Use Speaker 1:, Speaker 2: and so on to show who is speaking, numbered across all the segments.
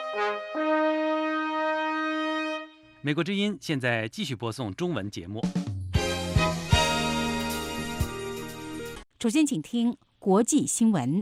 Speaker 1: 美国之音现在继续播送中文节目。
Speaker 2: 首先，请听国际新闻。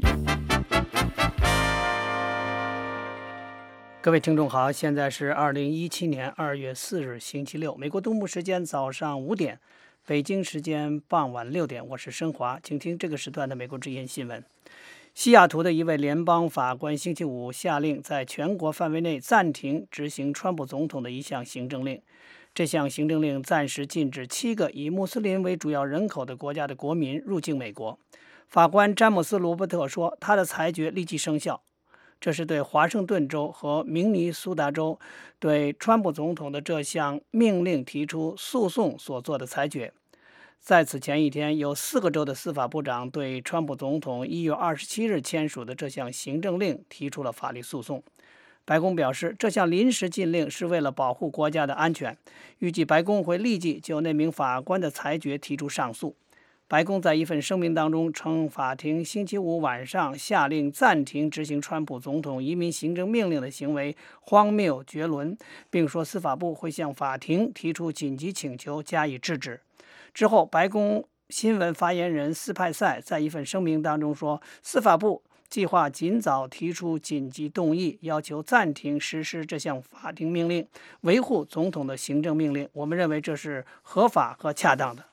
Speaker 3: 各位听众好，现在是2017年2月4日星期六，美国东部时间早上5点，北京时间傍晚6点，我是申华，请听这个时段的美国之音新闻。西雅图的一位联邦法官星期五下令在全国范围内暂停执行川普总统的一项行政令。这项行政令暂时禁止7个以穆斯林为主要人口的国家的国民入境美国。法官詹姆斯·罗伯特说，他的裁决立即生效。这是对华盛顿州和明尼苏达州对川普总统的这项命令提出诉讼所做的裁决。在此前一天，有4个州的司法部长对川普总统1月27日签署的这项行政令提出了法律诉讼。白宫表示，这项临时禁令是为了保护国家的安全，预计白宫会立即就那名法官的裁决提出上诉。白宫在一份声明当中称，法庭星期五晚上下令暂停执行川普总统移民行政命令的行为荒谬绝伦，并说司法部会向法庭提出紧急请求加以制止。之后，白宫新闻发言人斯派塞在一份声明当中说，司法部计划尽早提出紧急动议，要求暂停实施这项法庭命令，维护总统的行政命令。我们认为这是合法和恰当的。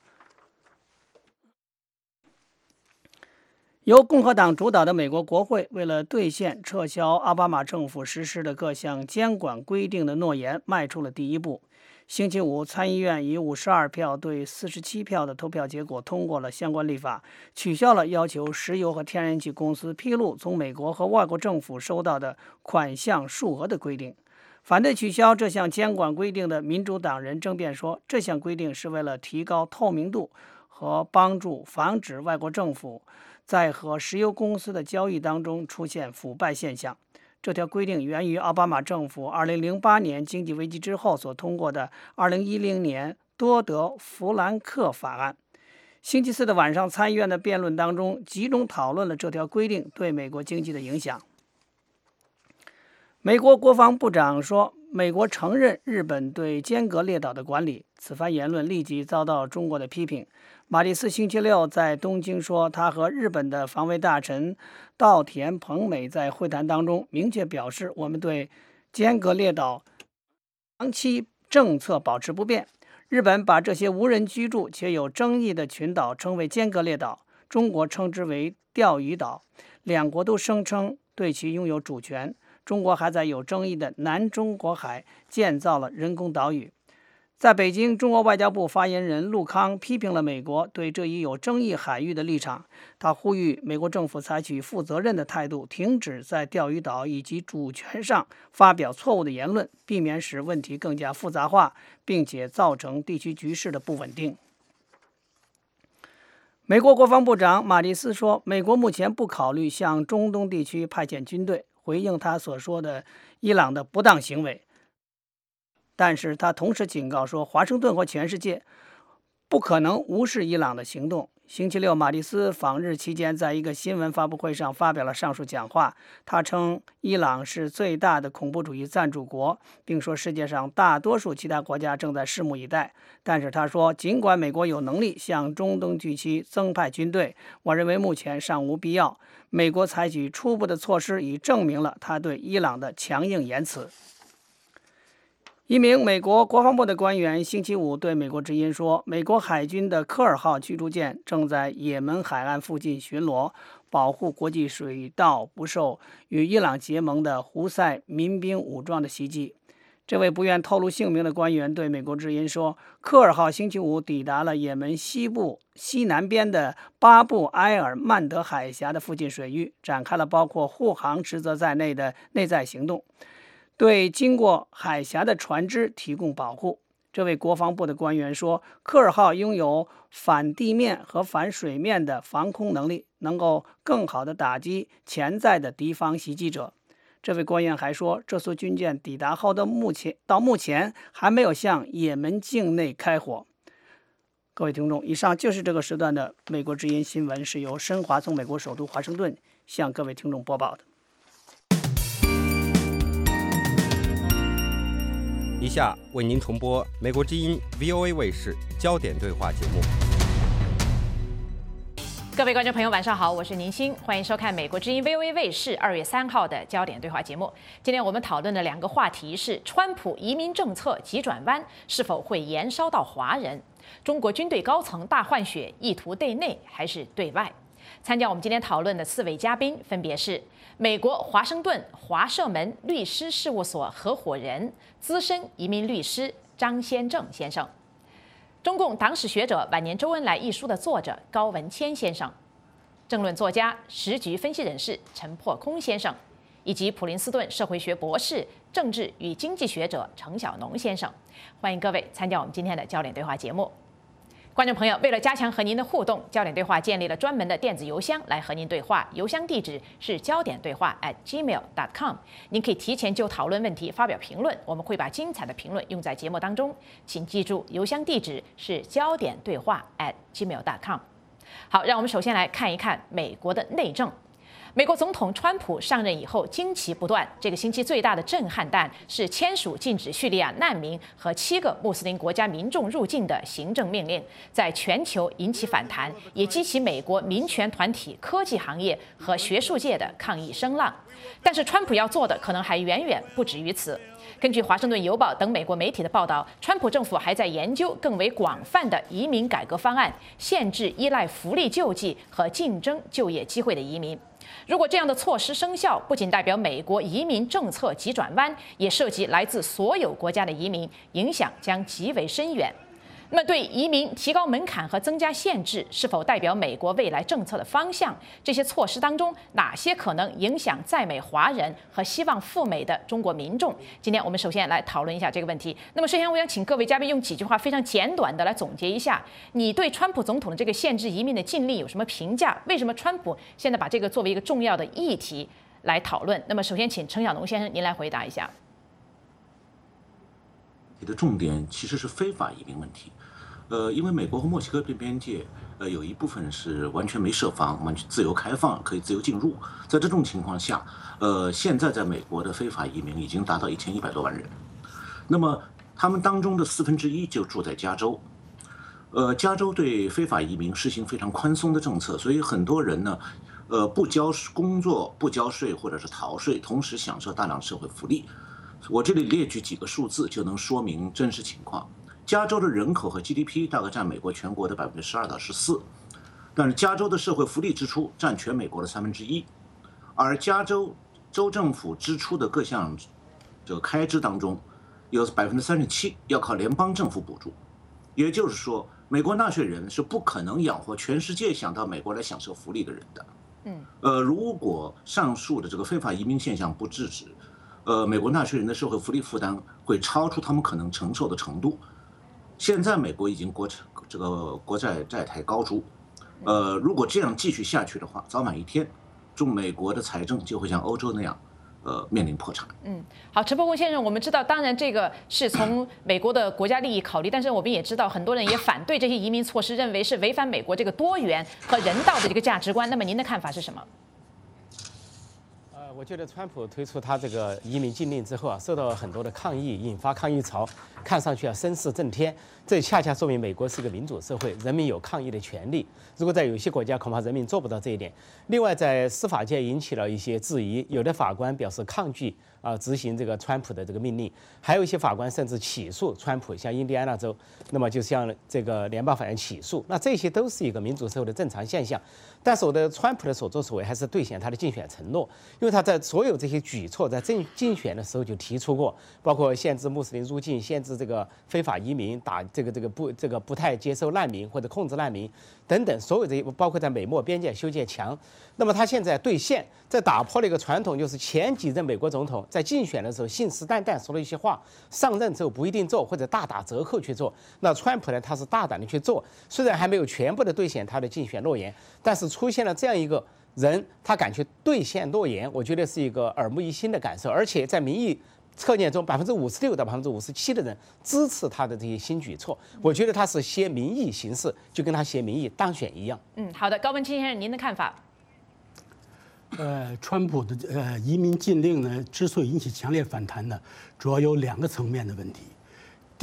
Speaker 3: 由共和党主导的美国国会为了兑现撤销奥巴马政府实施的各项监管规定的诺言，迈出了第一步。星期五，参议院以52票对47票的投票结果通过了相关立法，取消了要求石油和天然气公司披露从美国和外国政府收到的款项数额的规定。反对取消这项监管规定的民主党人争辩说，这项规定是为了提高透明度和帮助防止外国政府在和石油公司的交易当中出现腐败现象。这条规定源于奥巴马政府2008年经济危机之后所通过的2010年多德弗兰克法案。星期四的晚上，参议院的辩论当中集中讨论了这条规定对美国经济的影响。美国国防部长说，美国承认日本对尖阁列岛的管理，此番言论立即遭到中国的批评。马蒂斯星期六在东京说，他和日本的防卫大臣稻田朋美在会谈当中明确表示，我们对尖阁列岛长期政策保持不变。日本把这些无人居住且有争议的群岛称为尖阁列岛，中国称之为钓鱼岛，两国都声称对其拥有主权。中国还在有争议的南中国海建造了人工岛屿。在北京，中国外交部发言人陆康批评了美国对这一有争议海域的立场。他呼吁美国政府采取负责任的态度，停止在钓鱼岛以及主权上发表错误的言论，避免使问题更加复杂化，并且造成地区局势的不稳定。美国国防部长马蒂斯说，美国目前不考虑向中东地区派遣军队，回应他所说的伊朗的不当行为。但是他同时警告说，华盛顿和全世界不可能无视伊朗的行动。星期六，马蒂斯访日期间，在一个新闻发布会上发表了上述讲话。他称伊朗是最大的恐怖主义赞助国，并说世界上大多数其他国家正在拭目以待。但是他说，尽管美国有能力向中东地区增派军队，我认为目前尚无必要。美国采取初步的措施已证明了他对伊朗的强硬言辞。一名美国国防部的官员星期五对美国之音说，美国海军的科尔号驱逐舰正在也门海岸附近巡逻，保护国际水道不受与伊朗结盟的胡塞民兵武装的袭击。这位不愿透露姓名的官员对美国之音说，科尔号星期五抵达了也门西南边的巴布埃尔曼德海峡的附近水域，展开了包括护航职责在内的内在行动，对经过海峡的船只提供保护。这位国防部的官员说，科尔号拥有反地面和反水面的防空能力，能够更好地打击潜在的敌方袭击者。这位官员还说，这艘军舰抵达后到目前还没有向也门境内开火。各位听众，以上就是这个时段的美国之音新闻，是由申华从美国首都华盛顿向各位听众播报的。
Speaker 4: 下为您重播美国之音 VOA 卫视焦点对话节目。
Speaker 5: 各位观众朋友，晚上好，我是宁欣，欢迎收看美国之音 VOA 卫视2月3号的焦点对话节目。今天我们讨论的2个话题是：川普移民政策急转弯是否会延烧到华人？中国军队高层大换血，意图对内还是对外？参加我们今天讨论的4位嘉宾分别是美国华盛顿华社门律师事务所合伙人、资深移民律师张先正先生。中共党史学者《晚年周恩来》一书的作者高文谦先生，政论作家、时局分析人士陈破空先生，以及普林斯顿社会学博士、政治与经济学者程晓农先生。欢迎各位参加我们今天的焦点对话节目。观众朋友，为了加强和您的互动，焦点对话建立了专门的电子邮箱来和您对话，邮箱地址是焦点对话@gmail.com。您可以提前就讨论问题发表评论，我们会把精彩的评论用在节目当中。请记住，邮箱地址是焦点对话@gmail.com。好，让我们首先来看一看美国的内政。美国总统川普上任以后惊奇不断，这个星期最大的震撼弹是签署禁止叙利亚难民和7个穆斯林国家民众入境的行政命令，在全球引起反弹，也激起美国民权团体、科技行业和学术界的抗议声浪。但是川普要做的可能还远远不止于此。根据《华盛顿邮报》等美国媒体的报道，川普政府还在研究更为广泛的移民改革方案，限制依赖福利救济和竞争就业机会的移民。如果这样的措施生效，不仅代表美国移民政策急转弯，也涉及来自所有国家的移民，影响将极为深远。那么，对移民提高门槛和增加限制，是否代表美国未来政策的方向？这些措施当中，哪些可能影响在美华人和希望赴美的中国民众？今天我们首先来讨论一下这个问题。那么，首先我想请各位嘉宾用几句话非常简短的来总结一下，你对川普总统的这个限制移民的禁令有什么评价？为什么川普现在把这个作为一个重要的议题来讨论？那么，首先请程晓农先生您来回答一下。
Speaker 6: 你的重点其实是非法移民问题。因为美国和墨西哥边界，有一部分是完全没设防，完全自由开放，可以自由进入。在这种情况下，现在在美国的非法移民已经达到1100多万人。那么他们当中的1/4就住在加州。加州对非法移民实行非常宽松的政策，所以很多人呢，不交工作、不交税或者是逃税，同时享受大量社会福利。我这里列举几个数字就能说明真实情况。加州的人口和 GDP 大概占美国全国的12%到14%，但是加州的社会福利支出占全美国的1/3，而加州州政府支出的各项这个开支当中，有37%要靠联邦政府补助，也就是说，美国纳税人是不可能养活全世界想到美国来享受福利的人的。如果上述的这个非法移民现象不制止，美国纳税人的社会福利负担会超出他们可能承受的程度。现在美国已经国债台高筑，如果这样继续下去的话，早晚一天，美国的财政就会像欧洲那样，面临破产。
Speaker 5: 好，陈伯公先生，我们知道，当然这个是从美国的国家利益考虑，但是我们也知道，很多人也反对这些移民措施，认为是违反美国这个多元和人道的这个价值观。那么您的看法是什么？
Speaker 7: 我觉得川普推出他这个移民禁令之后受到了很多的抗议，引发抗议潮，看上去声势震天。这恰恰说明美国是一个民主社会，人民有抗议的权利。如果在有些国家，恐怕人民做不到这一点。另外，在司法界引起了一些质疑，有的法官表示抗拒执行这个川普的这个命令，还有一些法官甚至起诉川普，像印第安纳州，那么就向这个联邦法院起诉。那这些都是一个民主社会的正常现象。但是我的川普的所作所为还是兑现他的竞选承诺，因为他在所有这些举措在竞选的时候就提出过，包括限制穆斯林入境、限制这个非法移民、打这个不太接受难民或者控制难民等等，所有这些包括在美墨边界修建墙。那么他现在兑现，在打破了一个传统，就是前几任美国总统在竞选的时候信誓旦旦说了一些话，上任之后不一定做或者大打折扣去做。那川普呢，他是大胆的去做，虽然还没有全部的兑现他的竞选诺言，但是出现了这样一个人，他敢去兑现诺言，我觉得是一个耳目一新的感受。而且在民意测验中，56%到57%的人支持他的这些新举措，我觉得他是挟民意行事，就跟他挟民意当选一样。
Speaker 5: 好的，高文清先生，您的看法？
Speaker 8: 川普的移民禁令呢，之所以引起强烈反弹呢，主要有2个层面的问题。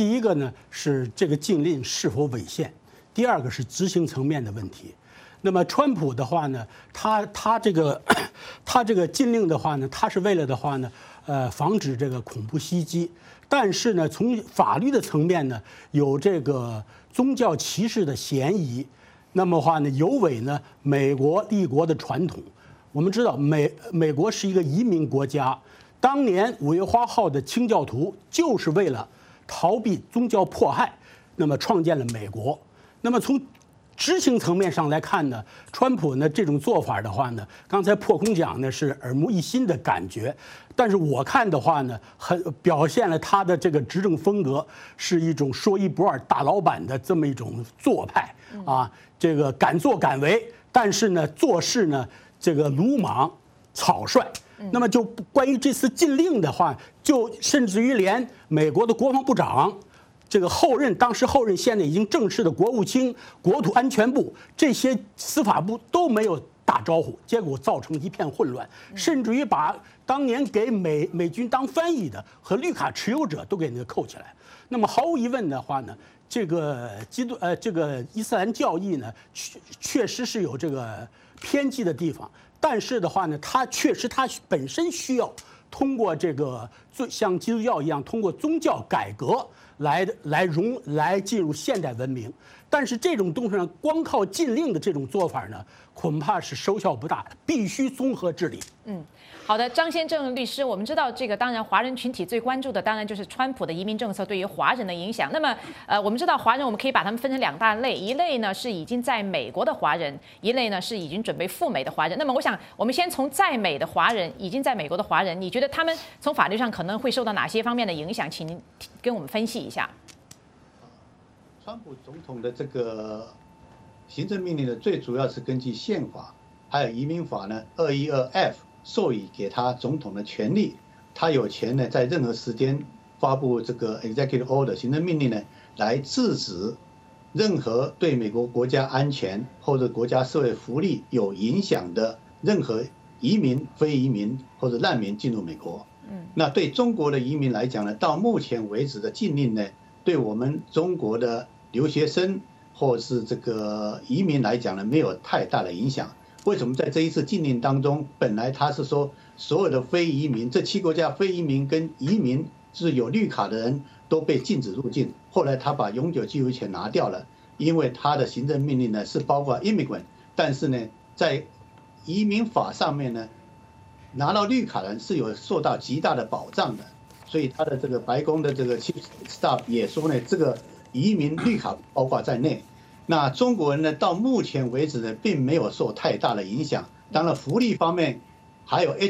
Speaker 8: 第一个呢是这个禁令是否违宪，第二个是执行层面的问题。那么川普的话呢，他这个禁令的话呢，他是为了的话呢，防止这个恐怖袭击。但是呢，从法律的层面呢，有这个宗教歧视的嫌疑。那么话呢，有违呢美国立国的传统。我们知道美国是一个移民国家，当年5月花号的清教徒就是为了逃避宗教迫害，那么创建了美国。那么从执行层面上来看呢，川普呢这种做法的话呢，刚才破空讲呢是耳目一新的感觉，但是我看的话呢，表现了他的这个执政风格是一种说一不二大老板的这么一种做派啊，这个敢作敢为，但是呢做事呢这个鲁莽草率。那么就关于这次禁令的话，就甚至于连美国的国防部长。这个当时后任现在已经正式的国务卿、国土安全部这些司法部都没有打招呼，结果造成一片混乱，甚至于把当年给美军当翻译的和绿卡持有者都给扣起来。那么毫无疑问的话呢，这个伊斯兰教义呢，确实是有这个偏激的地方，但是的话呢，它本身需要通过这个像基督教一样，通过宗教改革。来进入现代文明，但是这种东西上光靠禁令的这种做法呢，恐怕是收效不大，必须综合治理。
Speaker 5: 好的，张先正律师，我们知道这个，当然华人群体最关注的，当然就是川普的移民政策对于华人的影响。那么，我们知道华人，我们可以把他们分成2大类，一类呢是已经在美国的华人，一类呢是已经准备赴美的华人。那么，我想我们先从在美的华人，已经在美国的华人，你觉得他们从法律上可能会受到哪些方面的影响？请您跟我们分析一下。
Speaker 9: 川普总统的这个行政命令呢，最主要是根据宪法还有移民法呢212F。授予给他总统的权利，他有权呢在任何时间发布这个 executive order 行政命令呢，来制止任何对美国国家安全或者国家社会福利有影响的任何移民、非移民或者难民进入美国。那对中国的移民来讲呢，到目前为止的禁令呢，对我们中国的留学生或是这个移民来讲呢，没有太大的影响。为什么在这一次禁令当中，本来他是说所有的非移民，这7国家非移民跟移民是有绿卡的人都被禁止入境，后来他把永久居留权拿掉了，因为他的行政命令呢是包括 immigrant， 但是呢在移民法上面呢，拿到绿卡人是有受到极大的保障的，所以他的这个白宫的这个 Chief Staff 也说呢，这个移民绿卡包括在内。那中国人呢，到目前为止呢，并没有受太大的影响。当然，福利方面还有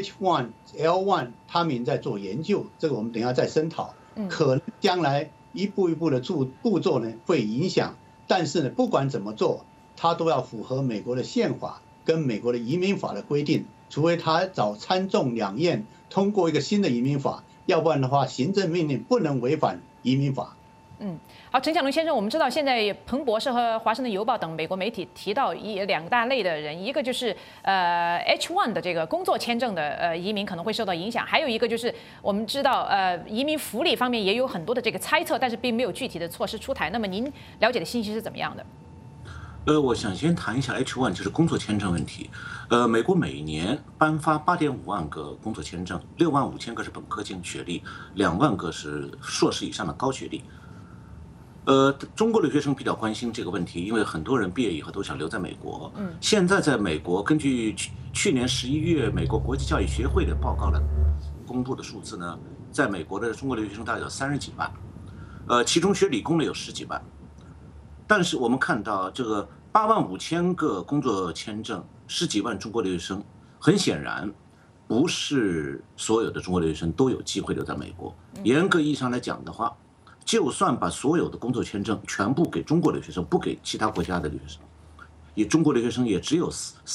Speaker 9: H1、L1， 他们在做研究，这个我们等一下再深讨。可能将来一步一步的步骤呢会影响，但是呢，不管怎么做，它都要符合美国的宪法跟美国的移民法的规定，除非他找参众两院通过一个新的移民法，要不然的话，行政命令不能违反移民法。
Speaker 5: 好，陈小龙先生，我们知道现在彭博社和华盛顿邮报等美国媒体提到2大类的人，一个就是H1 的这个工作签证的移民可能会受到影响，还有一个就是我们知道移民福利方面也有很多的这个猜测，但是并没有具体的措施出台。那么您了解的信息是怎么样的？
Speaker 6: 我想先谈一下 H1， 就是工作签证问题。美国每年颁发8.5万个工作签证，6万5千个是本科学历，2万个是硕士以上的高学历。中国留学生比较关心这个问题，因为很多人毕业以后都想留在美国。现在在美国，根据去年11月美国国际教育协会的报告公布的数字呢，在美国的中国留学生大概有30几万，其中学理工的有10几万。但是我们看到这个8万5千个工作签证，10几万中国留学生，很显然不是所有的中国留学生都有机会留在美国。严格意义上来讲的话，就算把所有的工作签证全部给中国留学生，不给其他国家的留学生，中国留学生也只有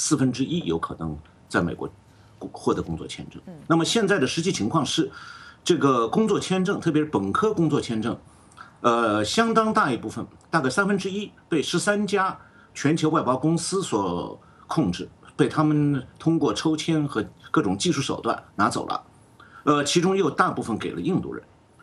Speaker 6: 1/4有可能在美国获得工作签证。那么现在的实际情况是，这个工作签证，特别是本科工作签证，相当大一部分，大概1/3被13家全球外包公司所控制，被他们通过抽签和各种技术手段拿走了。其中又大部分给了印度人。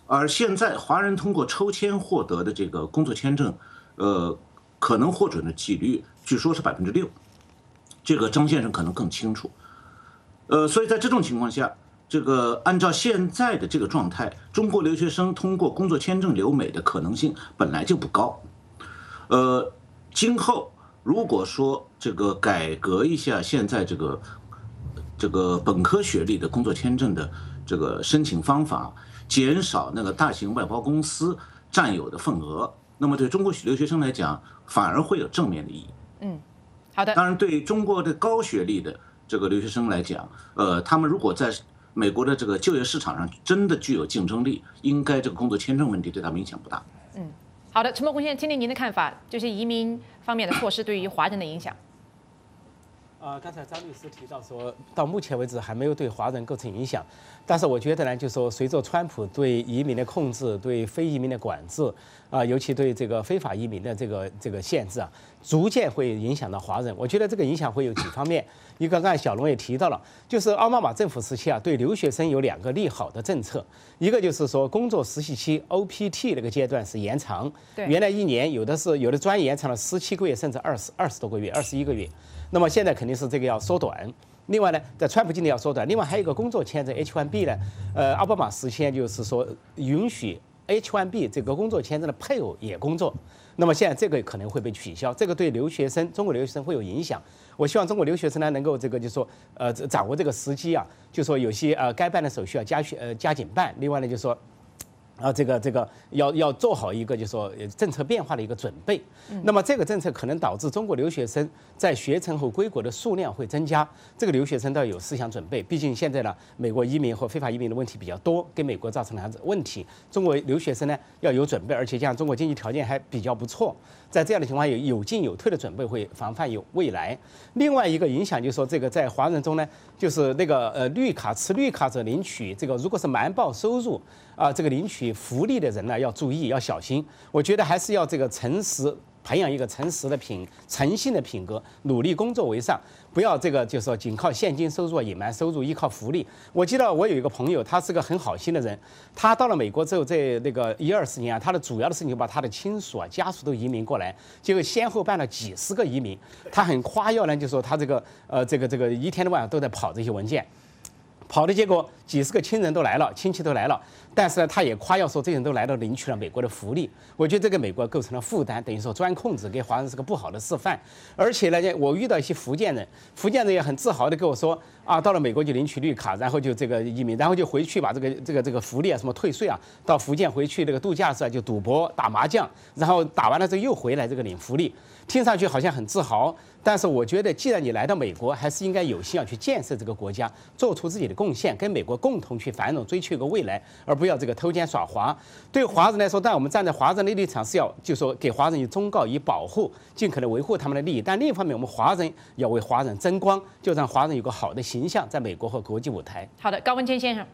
Speaker 6: 而现在华人通过抽签获得的这个工作签证，可能获准的几率据说是6%，这个张先生可能更清楚。所以在这种情况下，这个按照现在的这个状态，中国留学生通过工作签证留美的可能性本来就不高。今后如果说这个改革一下现在这个本科学历的工作签证的这个申请方法，减少那个大型外包公司占有的份额，那么对中国留学生来讲，反而会有正面的意义。
Speaker 5: 好的。
Speaker 6: 当然，对中国的高学历的这个留学生来讲，他们如果在美国的这个就业市场上真的具有竞争力，应该这个工作签证问题对他们影响不大。
Speaker 5: 好的，陈伯公先生，听听您的看法，就是移民方面的措施对于华人的影响。
Speaker 7: 刚才张律师提到说，到目前为止还没有对华人构成影响，但是我觉得呢，就是说随着川普对移民的控制、对非移民的管制尤其对这个非法移民的这个限制逐渐会影响到华人。我觉得这个影响会有几方面，一个刚才小龙也提到了，就是奥巴马政府时期对留学生有2个利好的政策，一个就是说工作实习期 OPT 那个阶段是延长，原来1年，有的专业延长了17个月，甚至20多个月，21个月。那么现在肯定是这个要缩短。另外呢，在川普境内要缩短。另外还有一个工作签证 H1B 呢，奥巴马时期就是说允许 H1B 这个工作签证的配偶也工作。那么现在这个可能会被取消，这个对中国留学生会有影响。我希望中国留学生呢能够这个就是说掌握这个时机就说有些该办的手续要加紧办。另外呢就是说。这个要做好一个就是说政策变化的一个准备。那么这个政策可能导致中国留学生在学成后归国的数量会增加，这个留学生都要有思想准备。毕竟现在呢，美国移民和非法移民的问题比较多，给美国造成了问题。中国留学生呢要有准备，而且像中国经济条件还比较不错，在这样的情况下有进有退的准备，会防范有未来。另外一个影响就是说，这个在华人中呢，就是那个持绿卡者领取这个如果是瞒报收入这个领取福利的人呢要注意，要小心。我觉得还是要这个诚实，培养一个诚信的品格，努力工作为上，不要这个就是说仅靠现金收入隐瞒收入，依靠福利。我记得我有一个朋友，他是个很好心的人，他到了美国之后，在那个10-20年他的主要的事情就把他的亲属家属都移民过来，结果先后办了几十个移民。他很夸耀呢，就说他这个一天到晚都在跑这些文件。跑的结果，几十个亲人都来了，亲戚都来了，但是呢，他也夸耀说这些人都来了，领取了美国的福利。我觉得这个美国构成了负担，等于说专控制，给华人是个不好的示范。而且呢，我遇到一些福建人也很自豪的跟我说到了美国就领取绿卡，然后就这个移民，然后就回去把这个福利什么退税到福建回去那个度假是就赌博打麻将，然后打完了之后又回来这个领福利，听上去好像很自豪。但是我觉得，既然你来到美国，还是应该有心要去建设这个国家，做出自己的贡献，跟美国共同去繁荣，追求一个未来，而不要这个偷奸耍滑。对华人来说，但我们站在华人的立场是要，就说给华人以忠告，以保护，尽可能维护他们的利益。但另一方面，我们华人要为华人争光，就让华人有个好的形象，在美国和国际舞台。
Speaker 5: 好的，高文谦先生。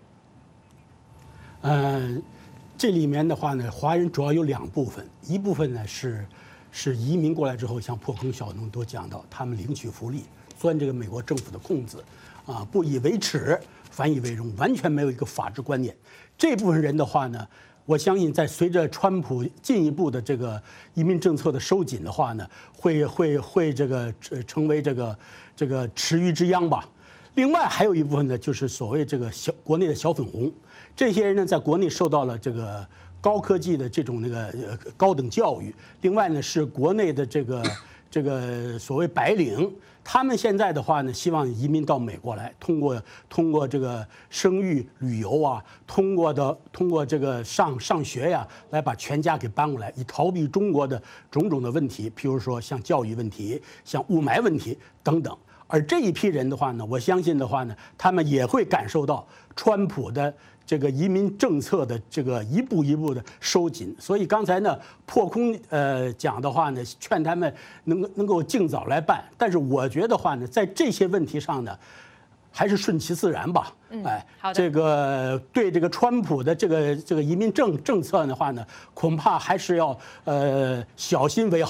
Speaker 8: 这里面的话呢，华人主要有2部分，一部分呢是移民过来之后，像破空、小农都讲到，他们领取福利，钻这个美国政府的空子，不以为耻，反以为荣，完全没有一个法治观念。这部分人的话呢，我相信在随着川普进一步的这个移民政策的收紧的话呢，会这个成为这个池鱼之殃吧。另外还有一部分呢，就是所谓这个国内的小粉红，这些人呢在国内受到了这个高科技的这种高等教育，另外呢是国内的这个所谓白领，他们现在的话呢，希望移民到美国来，通过这个生育、旅游通过这个上学来把全家给搬过来，以逃避中国的种种的问题，譬如说像教育问题、像雾霾问题等等。而这一批人的话呢，我相信的话呢，他们也会感受到川普的这个移民政策的这个一步一步的收紧。所以刚才呢，破空讲的话呢，劝他们能够尽早来办。但是我觉得话呢，在这些问题上呢，还是顺其自然吧。这个对这个川普的这个移民政策的话呢，恐怕还是要小心为好。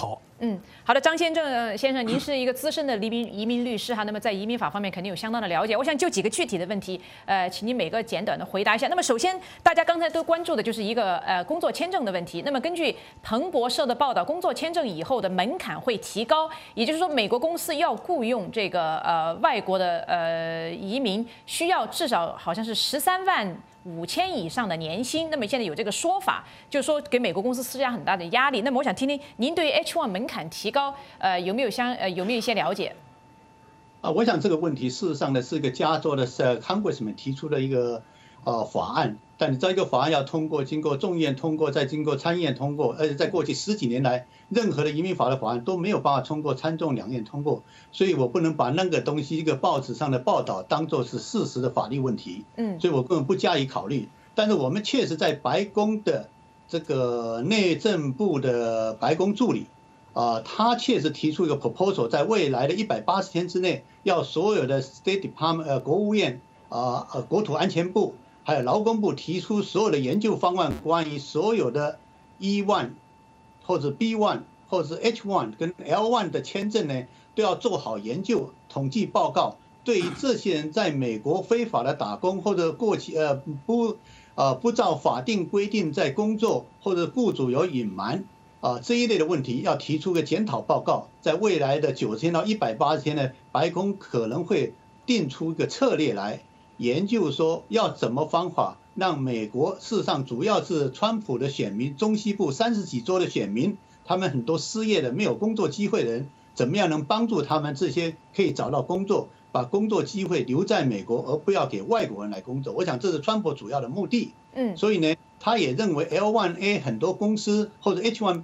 Speaker 5: 好的，张先生，您是一个资深的移民律师哈，那么在移民法方面肯定有相当的了解。我想就几个具体的问题，请您每个简短的回答一下。那么首先，大家刚才都关注的就是一个工作签证的问题。那么根据彭博社的报道，工作签证以后的门槛会提高，也就是说，美国公司要雇佣这个外国的移民，需要至少好像是13.5万以上的年薪。那么现在有这个说法，就是说给美国公司施加很大的压力。那么我想听听您对 H1 门槛提高有没有一些了解？
Speaker 9: 我想这个问题事实上呢是一个加州的Congressman 提出的一个法案，但你这个法案要通过，经过众议院通过，再经过参议院通过，而且在过去10几年来，任何的移民法的法案都没有办法通过参众两院通过，所以我不能把那个东西一个报纸上的报道当作是事实的法律问题，所以我根本不加以考虑。但是我们确实在白宫的这个内政部的白宫助理他确实提出一个 proposal， 在未来的180天之内，要所有的 State Department 国务院国土安全部还有劳工部提出所有的研究方案，关于所有的 E1 或者 B1 或者是 H1 跟 L1 的签证呢，都要做好研究统计报告。对于这些人在美国非法的打工或者过去不照法定规定在工作，或者雇主有隐瞒这一类的问题，要提出个检讨报告。在未来的90天到180天呢，白宫可能会定出一个策略来研究，说要怎么方法让美国事实上主要是川普的选民，中西部30几州的选民，他们很多失业的没有工作机会的人，怎么样能帮助他们这些可以找到工作，把工作机会留在美国，而不要给外国人来工作。我想这是川普主要的目的。所以呢，他也认为 L1A 很多公司或者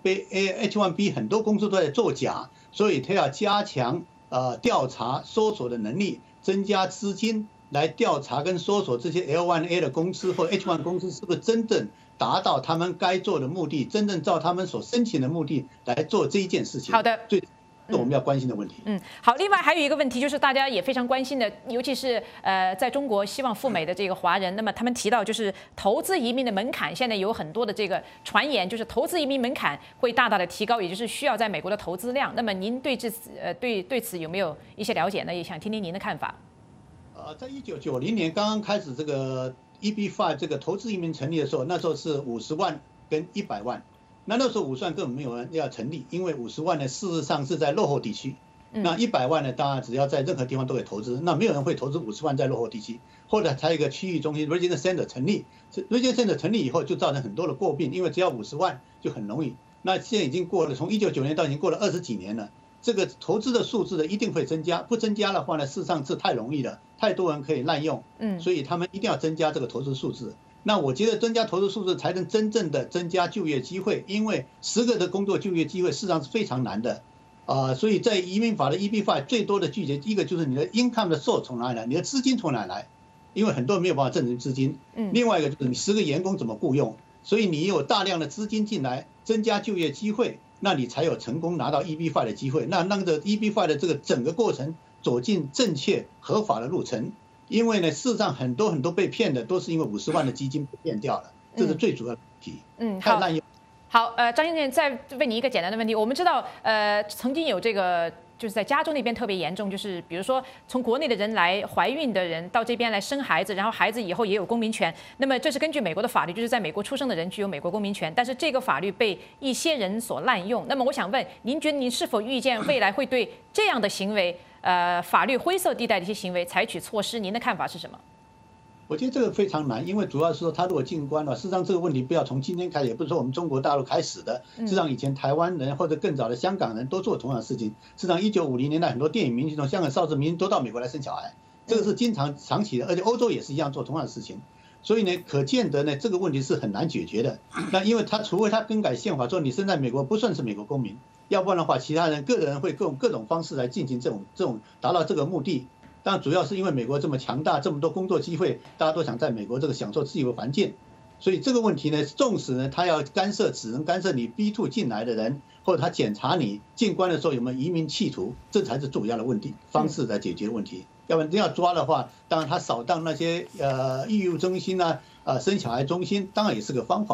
Speaker 9: H1B 很多公司都在作假，所以他要加强调查搜索的能力，增加资金来调查跟搜索这些 L1A 的公司或 H1 公司是不是真正达到他们该做的目的，真正照他们所申请的目的来做这一件事情。
Speaker 5: 好的，
Speaker 9: 是我们要关心的问题。
Speaker 5: 好。另外还有一个问题就是大家也非常关心的，尤其是在中国希望赴美的这个华人，那么他们提到就是投资移民的门槛，现在有很多的这个传言，就是投资移民门槛会大大的提高，也就是需要在美国的投资量。那么您对此有没有一些了解呢？也想听听您的看法。
Speaker 9: 在1990年刚刚开始这个 EB5 这个投资移民成立的时候，那时候是50万跟100万。那时候50万根本没有人要成立，因为50万呢事实上是在落后地区，那100万呢当然只要在任何地方都可以投资，那没有人会投资50万在落后地区。后来才有一个区域中心 Regional Center 成立 ，Regional Center 成立以后就造成很多的诟病，因为只要50万就很容易。那现在已经过了，从1990年到已经过了20几年了，这个投资的数字呢一定会增加，不增加的话呢，事实上是太容易了，太多人可以滥用，所以他们一定要增加这个投资数字。那我觉得增加投资数字才能真正的增加就业机会，因为10个的工作就业机会事实上是非常难的，所以在移民法的 EB5 最多的拒绝，一个就是你的 income 的 source 从哪里来，你的资金从哪里来，因为很多人没有办法证明资金。另外一个就是你10个员工怎么雇佣，所以你有大量的资金进来，增加就业机会，那你才有成功拿到 EB5 的机会。那让这 EB5 的这个整个过程走进正确合法的路程。因为呢，事实上很多被骗的都是因为50万的基金被骗掉了，这是最主要的问题。太滥用。
Speaker 5: 好，张先生，再问你一个简单的问题。我们知道，曾经有这个，就是在加州那边特别严重，就是比如说从国内的人来怀孕的人到这边来生孩子，然后孩子以后也有公民权。那么这是根据美国的法律，就是在美国出生的人具有美国公民权，但是这个法律被一些人所滥用。那么我想问，您觉得您是否预见未来会对这样的行为？法律灰色地带的一些行为采取措施，您的看法是什么？
Speaker 9: 我觉得这个非常难，因为主要是说他如果进关了，事实上这个问题不要从今天开始，也不是说我们中国大陆开始的，事实上以前台湾人或者更早的香港人都做同样的事情。事实上1950年代很多电影明星从香港、邵氏明星都到美国来生小孩，这个是长期的，而且欧洲也是一样做同样的事情。所以呢，可见得呢这个问题是很难解决的。那因为除非他更改宪法说你生在美国不算是美国公民，要不然的话，其他人个人会用各种方式来进行这种达到这个目的。但主要是因为美国这么强大，这么多工作机会，大家都想在美国这个享受自由环境，所以这个问题呢，纵使呢他要干涉，只能干涉你 B2 进来的人，或者他检查你进关的时候有没有移民企图，这才是主要的问题方式来解决问题。要不然要抓的话，当然他扫荡那些育幼中心啊、生小孩中心，当然也是个方法。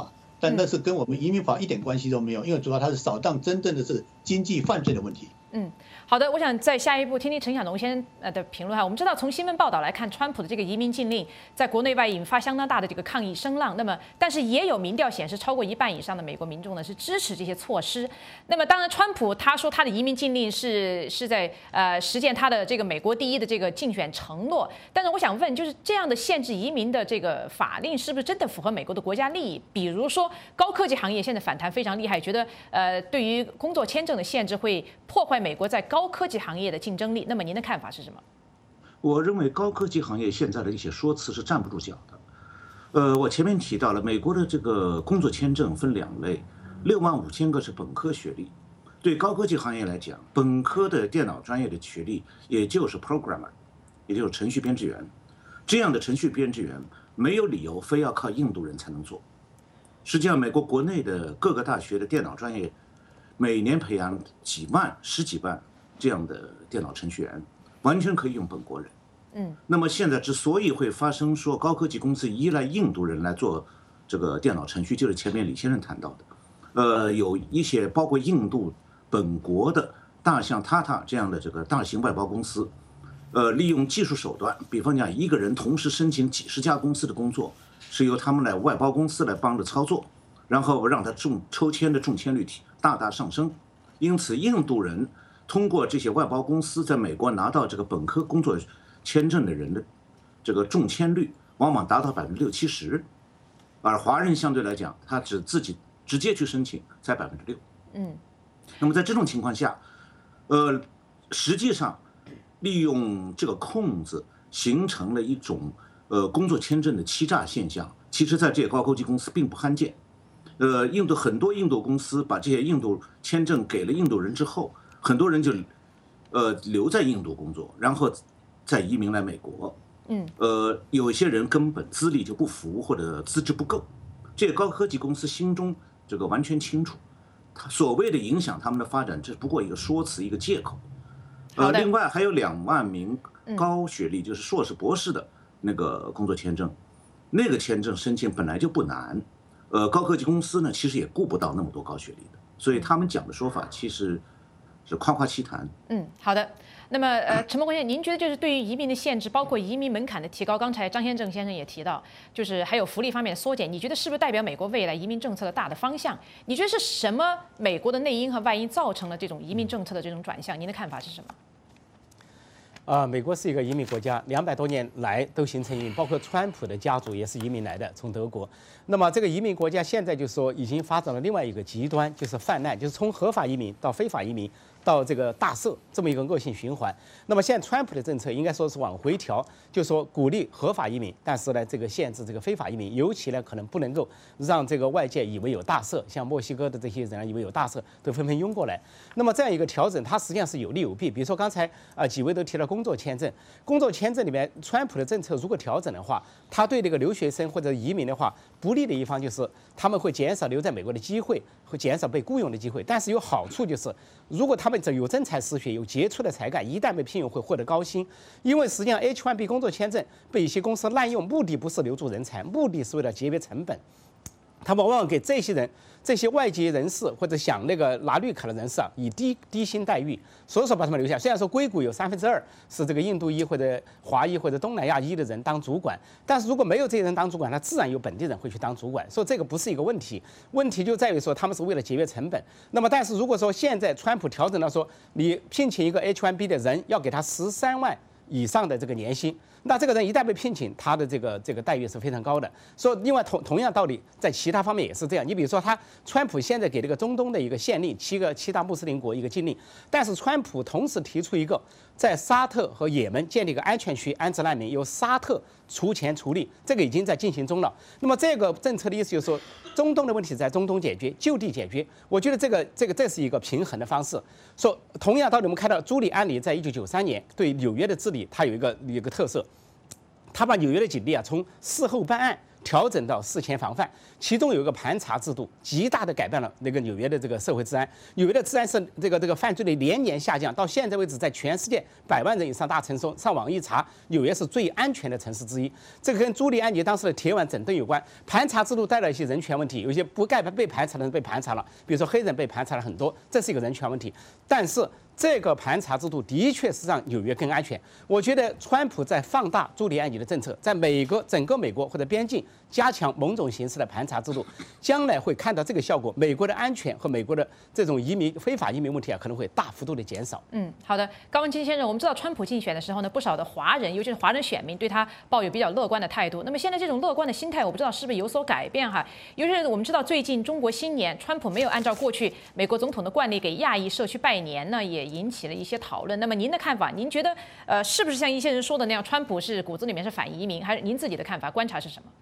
Speaker 9: 但那是跟我们移民法一点关系都没有，因为主要它是扫荡真正的是经济犯罪的问题。
Speaker 5: 好的，我想在下一步听听陈晓农先生的评论哈。我们知道从新闻报道来看，川普的这个移民禁令在国内外引发相当大的这个抗议声浪。那么，但是也有民调显示，超过1半以上的美国民众呢是支持这些措施。那么，当然，川普他说他的移民禁令是在实践他的这个美国第一的这个竞选承诺。但是我想问，就是这样的限制移民的这个法令是不是真的符合美国的国家利益？比如说高科技行业现在反弹非常厉害，觉得对于工作签证的限制会破坏美国在高科技行业的竞争力，那么您的看法是什么？
Speaker 6: 我认为高科技行业现在的一些说辞是站不住脚的。我前面提到了美国的这个工作签证分2类，65000个是本科学历。对高科技行业来讲，本科的电脑专业的学历也就是 programmer， 也就是程序编制员。这样的程序编制员没有理由非要靠印度人才能做。实际上，美国国内的各个大学的电脑专业每年培养几万、10几万这样的电脑程序员，完全可以用本国人。那么现在之所以会发生说高科技公司依赖印度人来做这个电脑程序，就是前面李先生谈到的，有一些包括印度本国的大像 Tata 这样的这个大型外包公司，利用技术手段，比方讲一个人同时申请几10家公司的工作，是由他们来外包公司来帮着操作，然后让他抽签的中签率大大上升。因此，印度人通过这些外包公司在美国拿到这个本科工作签证的人的这个中签率往往达到60%、70%，而华人相对来讲，他自己直接去申请才6%。那么在这种情况下，实际上利用这个空子形成了一种工作签证的欺诈现象，其实在这些高科技公司并不罕见。很多印度公司把这些印度签证给了印度人之后，很多人就留在印度工作，然后再移民来美国。有一些人根本资历就不符或者资质不够，这些高科技公司心中这个完全清楚，他所谓的影响他们的发展，这不过一个说辞，一个借口。另外还有2万名高学历，就是硕士博士的那个工作签证，那个签证申请本来就不难。高科技公司呢，其实也顾不到那么多高学历的，所以他们讲的说法其实是夸夸其谈。
Speaker 5: 好的。那么陈伯坤先生，您觉得就是对于移民的限制，包括移民门槛的提高，刚才张先正先生也提到，就是还有福利方面的缩减，你觉得是不是代表美国未来移民政策的大的方向？你觉得是什么美国的内因和外因造成了这种移民政策的这种转向？您的看法是什么？
Speaker 7: 美国是一个移民国家，200多年来都形成移民，包括川普的家族也是移民来的，从德国。那么这个移民国家现在就是说已经发展了另外一个极端，就是泛滥，就是从合法移民到非法移民到这个大赦这么一个恶性循环。那么现在川普的政策应该说是往回调，就是说鼓励合法移民，但是呢这个限制这个非法移民，尤其呢可能不能够让这个外界以为有大赦，像墨西哥的这些人以为有大赦都纷纷涌过来。那么这样一个调整，它实际上是有利有弊。比如说刚才几位都提到工作签证，工作签证里面川普的政策如果调整的话，他对这个留学生或者移民的话，不利的一方就是他们会减少留在美国的机会，会减少被雇佣的机会。但是有好处就是，如果他们有真才实学、有杰出的才干，一旦被聘用会获得高薪。因为实际上 H-1B 工作签证被一些公司滥用，目的不是留住人才，目的是为了节约成本。他们往往给这些人、这些外籍人士或者想那个拿绿卡的人士以低薪待遇，所以说把他们留下。虽然说硅谷有2/3是这个印度裔或者华裔或者东南亚裔的人当主管，但是如果没有这些人当主管，那自然有本地人会去当主管，所以这个不是一个问题。问题就在于说他们是为了节约成本。那么，但是如果说现在川普调整到说，你聘请一个 H-1B 的人要给他13万以上的这个年薪，那这个人一旦被聘请，他的这个待遇是非常高的。所以，另外同样道理，在其他方面也是这样。你比如说，川普现在给这个中东的一个限令，7大穆斯林国一个禁令，但是川普同时提出一个在沙特和也门建立一个安全区安置难民，由沙特出钱出力，这个已经在进行中了。那么这个政策的意思就是说，中东的问题在中东解决，就地解决。我觉得这是一个平衡的方式。说同样道理，我们看到朱利安尼在1993年对纽约的治理，它有一个特色。 他把纽约的警力啊从事后办案调整到事前防范，其中有一个盘查制度，极大的改变了那个纽约的这个社会治安。纽约的治安是这个犯罪率连年下降，到现在为止，在全世界100万人以上大城市上网一查，纽约是最安全的城市之一。这个跟朱利安尼当时的铁腕整顿有关。盘查制度带来一些人权问题，有一些不该被盘查的人被盘查了，比如说黑人被盘查了很多，这是一个人权问题。但是这个盘查制度的确是让纽约更安全。我觉得川普在放大朱利安尼的政策，在整个美国或者边境加强某种形式的盘查制度，将来会看到这个效果，美国的安全和美国的这种非法移民问题啊，可能会大幅度的减少。
Speaker 5: 好的，高文基先生，我们知道川普竞选的时候呢，不少的华人，尤其是华人选民对他抱有比较乐观的态度。那么现在这种乐观的心态，我不知道是不是有所改变哈？尤其是我们知道最近中国新年，川普没有按照过去美国总统的惯例给亚裔社区拜年呢，也引起了一些讨论。那么您的看法，您觉得是不是像一些人说的那样，川普是骨子里面是反移民，还是您自己的看法观察是什么？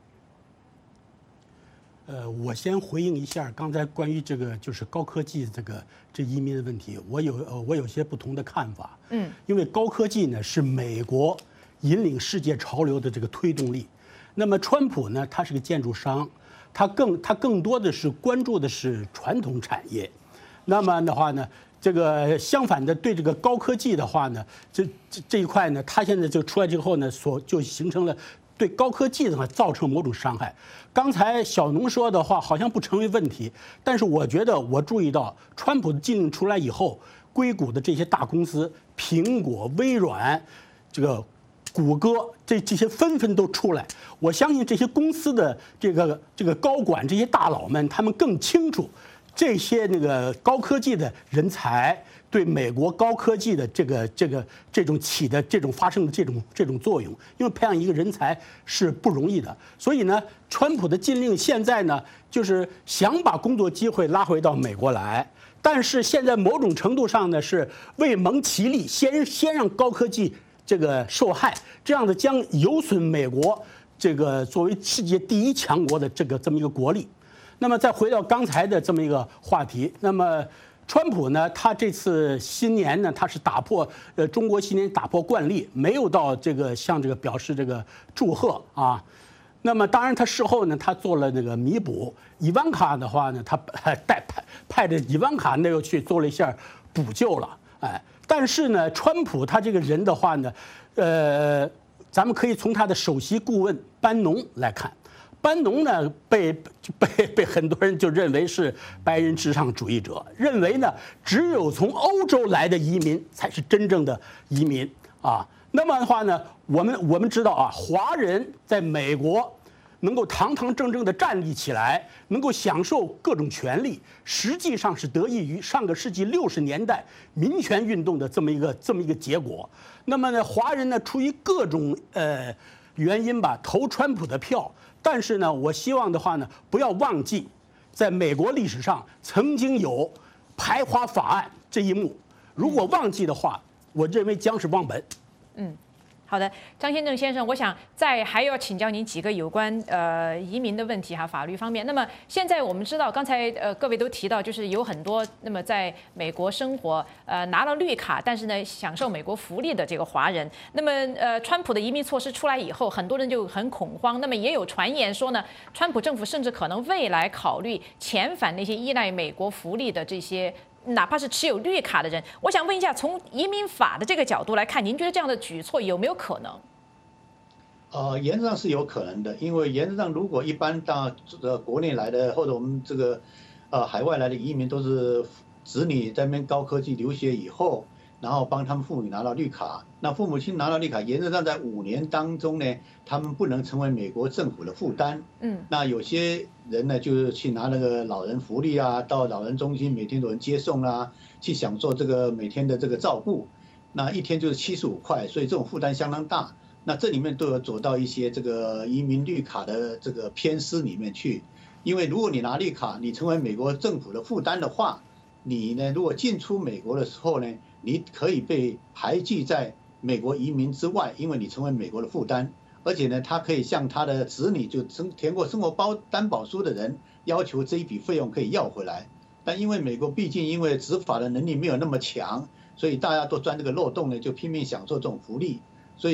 Speaker 8: 我先回应一下刚才关于这个就是高科技这移民的问题，我有些不同的看法。因为高科技呢是美国引领世界潮流的这个推动力。那么川普呢，他是个建筑商，他更多的是关注的是传统产业。那么的话呢，这个相反的对这个高科技的话呢，这一块呢，他现在就出来之后呢，就形成了对高科技的话造成某种伤害。刚才小农说的话好像不成为问题，但是我觉得我注意到川普的禁令出来以后，硅谷的这些大公司，苹果、微软，这个谷歌这些纷纷都出来。我相信这些公司的这个高管、这些大佬们，他们更清楚这些那个高科技的人才对美国高科技的这种发生的这种作用，因为培养一个人才是不容易的。所以呢，川普的禁令现在呢，就是想把工作机会拉回到美国来，但是现在某种程度上呢，是为蒙其利，先让高科技这个受害，这样的将有损美国这个作为世界第一强国的这么一个国力。那么再回到刚才的这么一个话题，那么川普呢，他这次新年呢，他是打破中国新年打破惯例，没有到向表示祝贺啊。那么当然他事后呢，他做了那个弥补。伊万卡的话呢，他派着伊万卡那又去做了一下补救了，但是呢，川普他这个人的话呢，咱们可以从他的首席顾问班农来看。班农呢，被很多人就认为是白人至上主义者，认为呢，只有从欧洲来的移民才是真正的移民啊。那么的话呢，我们知道啊，华人在美国能够堂堂正正地站立起来，能够享受各种权利，实际上是得益于上个世纪60年代民权运动的这么一个结果。那么呢，华人呢，出于各种原因吧，投川普的票。但是呢，我希望的话呢，不要忘记，在美国历史上曾经有排华法案这一幕。如果忘记的话，我认为将是忘本。
Speaker 5: 好的，张先正先生，我想还要请教您几个有关移民的问题哈，法律方面。那么现在我们知道，刚才各位都提到，就是有很多那么在美国生活拿了绿卡，但是呢享受美国福利的这个华人。那么川普的移民措施出来以后，很多人就很恐慌。那么也有传言说呢，川普政府甚至可能未来考虑遣返那些依赖美国福利的这些，哪怕是持有绿卡的人。我想问一下，从移民法的这个角度来看，您觉得这样的举措有没有可能？
Speaker 9: 原则上是有可能的，因为原则上如果一般到国内来的或者我们海外来的移民都是子女在那边高科技留学以后，然后帮他们父母拿到绿卡，那父母亲拿到绿卡，原则上在5年当中呢，他们不能成为美国政府的负担。那有些人呢，就是去拿那个老人福利啊，到老人中心每天有人接送啊，去享受每天的照顾，那一天就是75块，所以这种负担相当大。那这里面都有走到一些移民绿卡的偏私里面去，因为如果你拿绿卡，你成为美国政府的负担的话，你呢如果进出美国的时候呢，你可以被排拒在美国移民之外，因为你成为美国的负担。而且呢，他可以向他的子女就填过生活担保书的人要求这一笔费用可以要回来。但因为美国毕竟因为执法的能力没有那么强，所以大家都钻这个漏洞呢，就拼命享受这种福利。所以呢，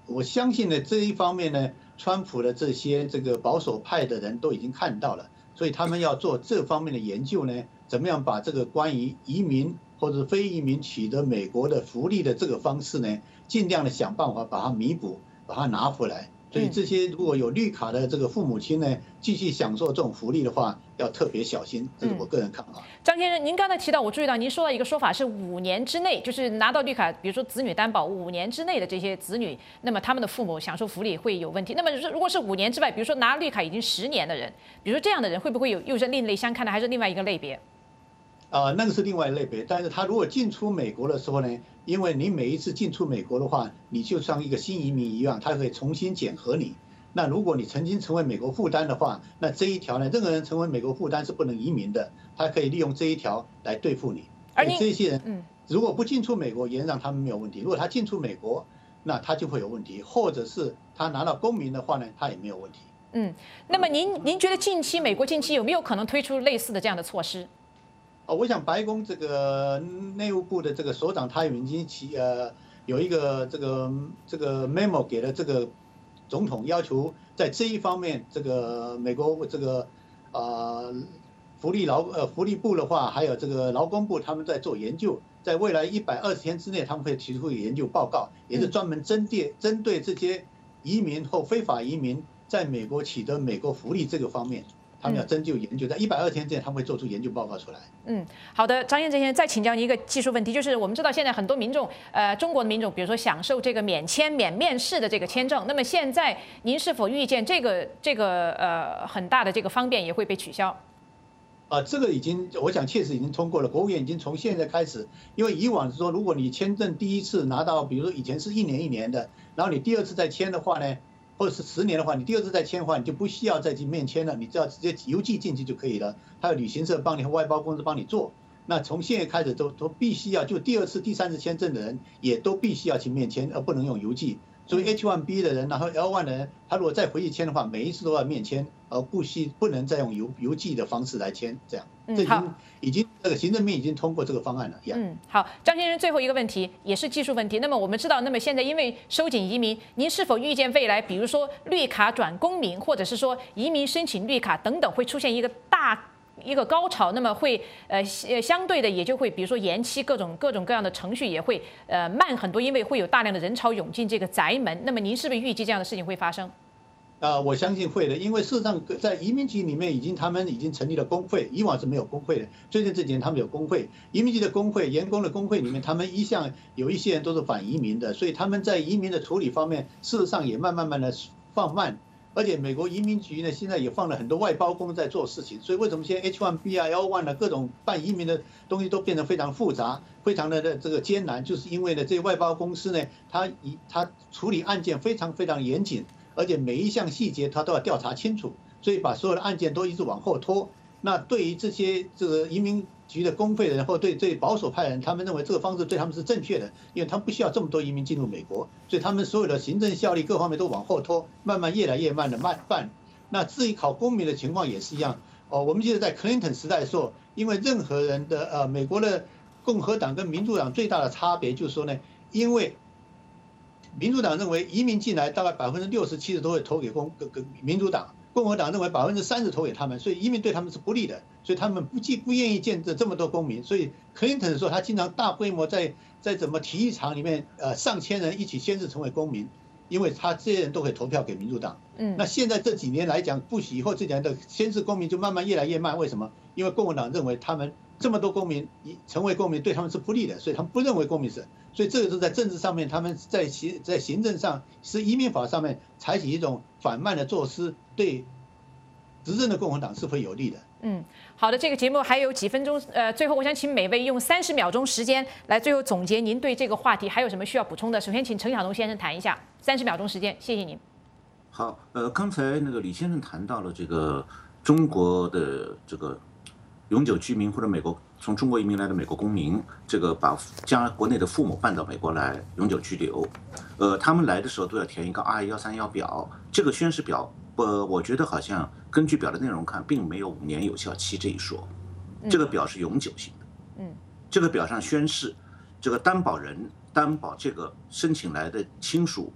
Speaker 9: 我相信呢这一方面呢，川普的这些这个保守派的人都已经看到了，所以他们要做这方面的研究呢，怎么样把这个关于移民或者非移民取得美国的福利的这个方式呢，尽量的想办法把它弥补，把它拿回来。所以这些如果有绿卡的这个父母亲呢，继续享受这种福利的话，要特别小心。这是我个人看法。
Speaker 5: 张先生，您刚才提到，我注意到您说到一个说法是5年之内，就是拿到绿卡，比如说子女担保5年之内的这些子女，那么他们的父母享受福利会有问题。那么如果是5年之外，比如说拿绿卡已经10年的人，比如说这样的人，会不会又是另类相看的，还是另外一个类别？
Speaker 9: 那个是另外一类别，但是他如果进出美国的时候呢，因为你每一次进出美国的话，你就像一个新移民一样，他可以重新检核你。那如果你曾经成为美国负担的话，那这一条呢，任何人成为美国负担是不能移民的，他可以利用这一条来对付你。而这些人，如果不进出美国，原则上他们没有问题；如果他进出美国，那他就会有问题，或者是他拿到公民的话呢，他也没有问题。
Speaker 5: 那么您觉得美国近期有没有可能推出类似的这样的措施？
Speaker 9: 我想白宫这个内务部的这个首长他已经有一个这个 memo 给了这个总统，要求在这一方面，这个美国这个福利部的话，还有这个劳工部，他们在做研究，在未来120天之内，他们会提出研究报告，也是专门针对这些移民或非法移民在美国取得美国福利这个方面。他们要针灸研究，在120天之内，他们会做出研究报告出来。
Speaker 5: 好的，张彦正先生，再请教您一个技术问题，就是我们知道现在很多民众，中国的民众，比如说享受这个免签、免面试的这个签证，那么现在您是否预见这个很大的这个方便也会被取消？
Speaker 9: 这个我想确实已经通过了，国务院已经从现在开始，因为以往是说，如果你签证第一次拿到，比如说以前是1年1年的，然后你第二次再签的话呢？或者是10年的话，你第二次再签的话，你就不需要再去面签了，你只要直接邮寄进去就可以了。还有旅行社帮你和外包公司帮你做。那从现在开始都必须要，就第2次、第3次签证的人也都必须要去面签，而不能用邮寄。所以 H1B 的人，然后 L1 的人，他如果再回去签的话，每一次都要面签，而不能再用邮寄的方式来签，这样。这已经这个行政命已经通过这个方案了。
Speaker 5: 好，张先生，最后一个问题也是技术问题。那么我们知道，那么现在因为收紧移民，您是否预见未来，比如说绿卡转公民，或者是说移民申请绿卡等等，会出现一个高潮？那么会相对的也就会，比如说延期各种各样的程序也会慢很多，因为会有大量的人潮涌进这个宅门。那么您是不是预计这样的事情会发生？
Speaker 9: 我相信会的，因为事实上在移民局里面他们已经成立了工会，以往是没有工会的，最近这几年他们有工会，移民局的工会、员工的工会里面，他们一向有一些人都是反移民的，所以他们在移民的处理方面，事实上也慢慢的放慢。而且美国移民局呢，现在也放了很多外包工在做事情，所以为什么现在 H1B 啊、L1 啊各种办移民的东西都变得非常复杂、非常的这个艰难，就是因为呢这些外包公司呢，他处理案件非常非常严谨。而且每一项细节他都要调查清楚，所以把所有的案件都一直往后拖。那对于这些这个移民局的公会的人或对保守派人，他们认为这个方式对他们是正确的，因为他们不需要这么多移民进入美国，所以他们所有的行政效率各方面都往后拖，慢慢越来越慢的办。那至于考公民的情况也是一样。我们记得在 Clinton 时代的时候，因为任何人的美国的共和党跟民主党最大的差别就是说呢，因为民主党认为移民进来大概60%-70%都会投给民主党，共和党认为30%投给他们，所以移民对他们是不利的，所以他们不愿意见这么多公民。所以 Clinton 说他经常大规模在怎么体育场里面上千人一起宣誓成为公民，因为他这些人都可以投票给民主党。那现在这几年来讲，不许以后这几年的宣誓公民就慢慢越来越慢，为什么？因为共和党认为他们这么多公民成为公民对他们是不利的，所以他们不认为公民是。所以这个是在政治上面，他们在行政上是移民法上面采取一种缓慢的措施，对执政的共和党是会有利的。
Speaker 5: 好的，这个节目还有几分钟，最后我想请每位用30秒钟时间来最后总结您对这个话题还有什么需要补充的。首先请陈晓东先生谈一下，30秒钟时间，谢谢您。
Speaker 6: 好，刚才那个李先生谈到了这个中国的这个永久居民或者美国从中国移民来的美国公民，这个将国内的父母办到美国来永久居留，他们来的时候都要填一个2131表，这个宣誓表，我觉得好像根据表的内容看，并没有5年有效期这一说，这个表是永久性的，这个表上宣誓，这个担保人担保这个申请来的亲属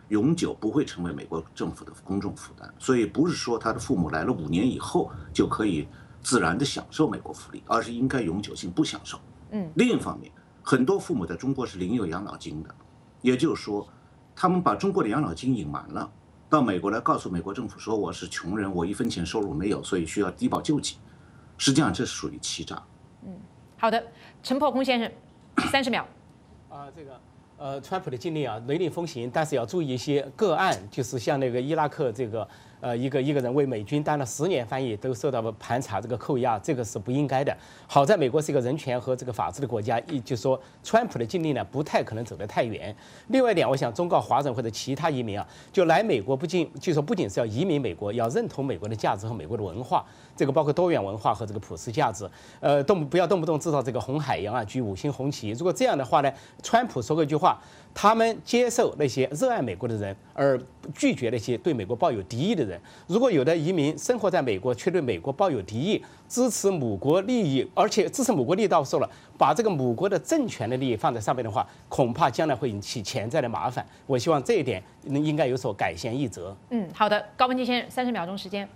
Speaker 6: 永久不会成为美国政府的公众负担。所以不是说他的父母来了5年以后就可以自然的享受美国福利，而是应该永久性不享受。另一方面，很多父母在中国是领有养老金的，也就是说，他们把中国的养老金隐瞒了，到美国来告诉美国政府说我是穷人，我1分钱收入没有，所以需要低保救济。实际上这是属于欺诈。
Speaker 5: 好的，陈破空先生，30秒。
Speaker 7: 川普的禁令啊，雷厉风行，但是要注意一些个案，就是像那个伊拉克这个一个人为美军当了10年翻译，都受到了盘查这个扣押，这个是不应该的。好在美国是一个人权和这个法治的国家，就说川普的禁令呢不太可能走得太远。另外一点，我想忠告华人或者其他移民啊，就来美国不仅是要移民美国，要认同美国的价值和美国的文化，这个包括多元文化和这个普世价值。不要动不动制造这个红海洋啊，举5星红旗。如果这样的话呢，川普说过一句话，他们接受那些热爱美国的人，而拒绝那些对美国抱有敌意的人。如果有的移民生活在美国，却对美国抱有敌意，支持母国利益，而且支持母国利益到手了，把这个母国的政权的利益放在上面的话，恐怕将来会引起潜在的麻烦。我希望这一点应该有所改弦易辙。
Speaker 5: 好的，高文基先生，30秒钟时间。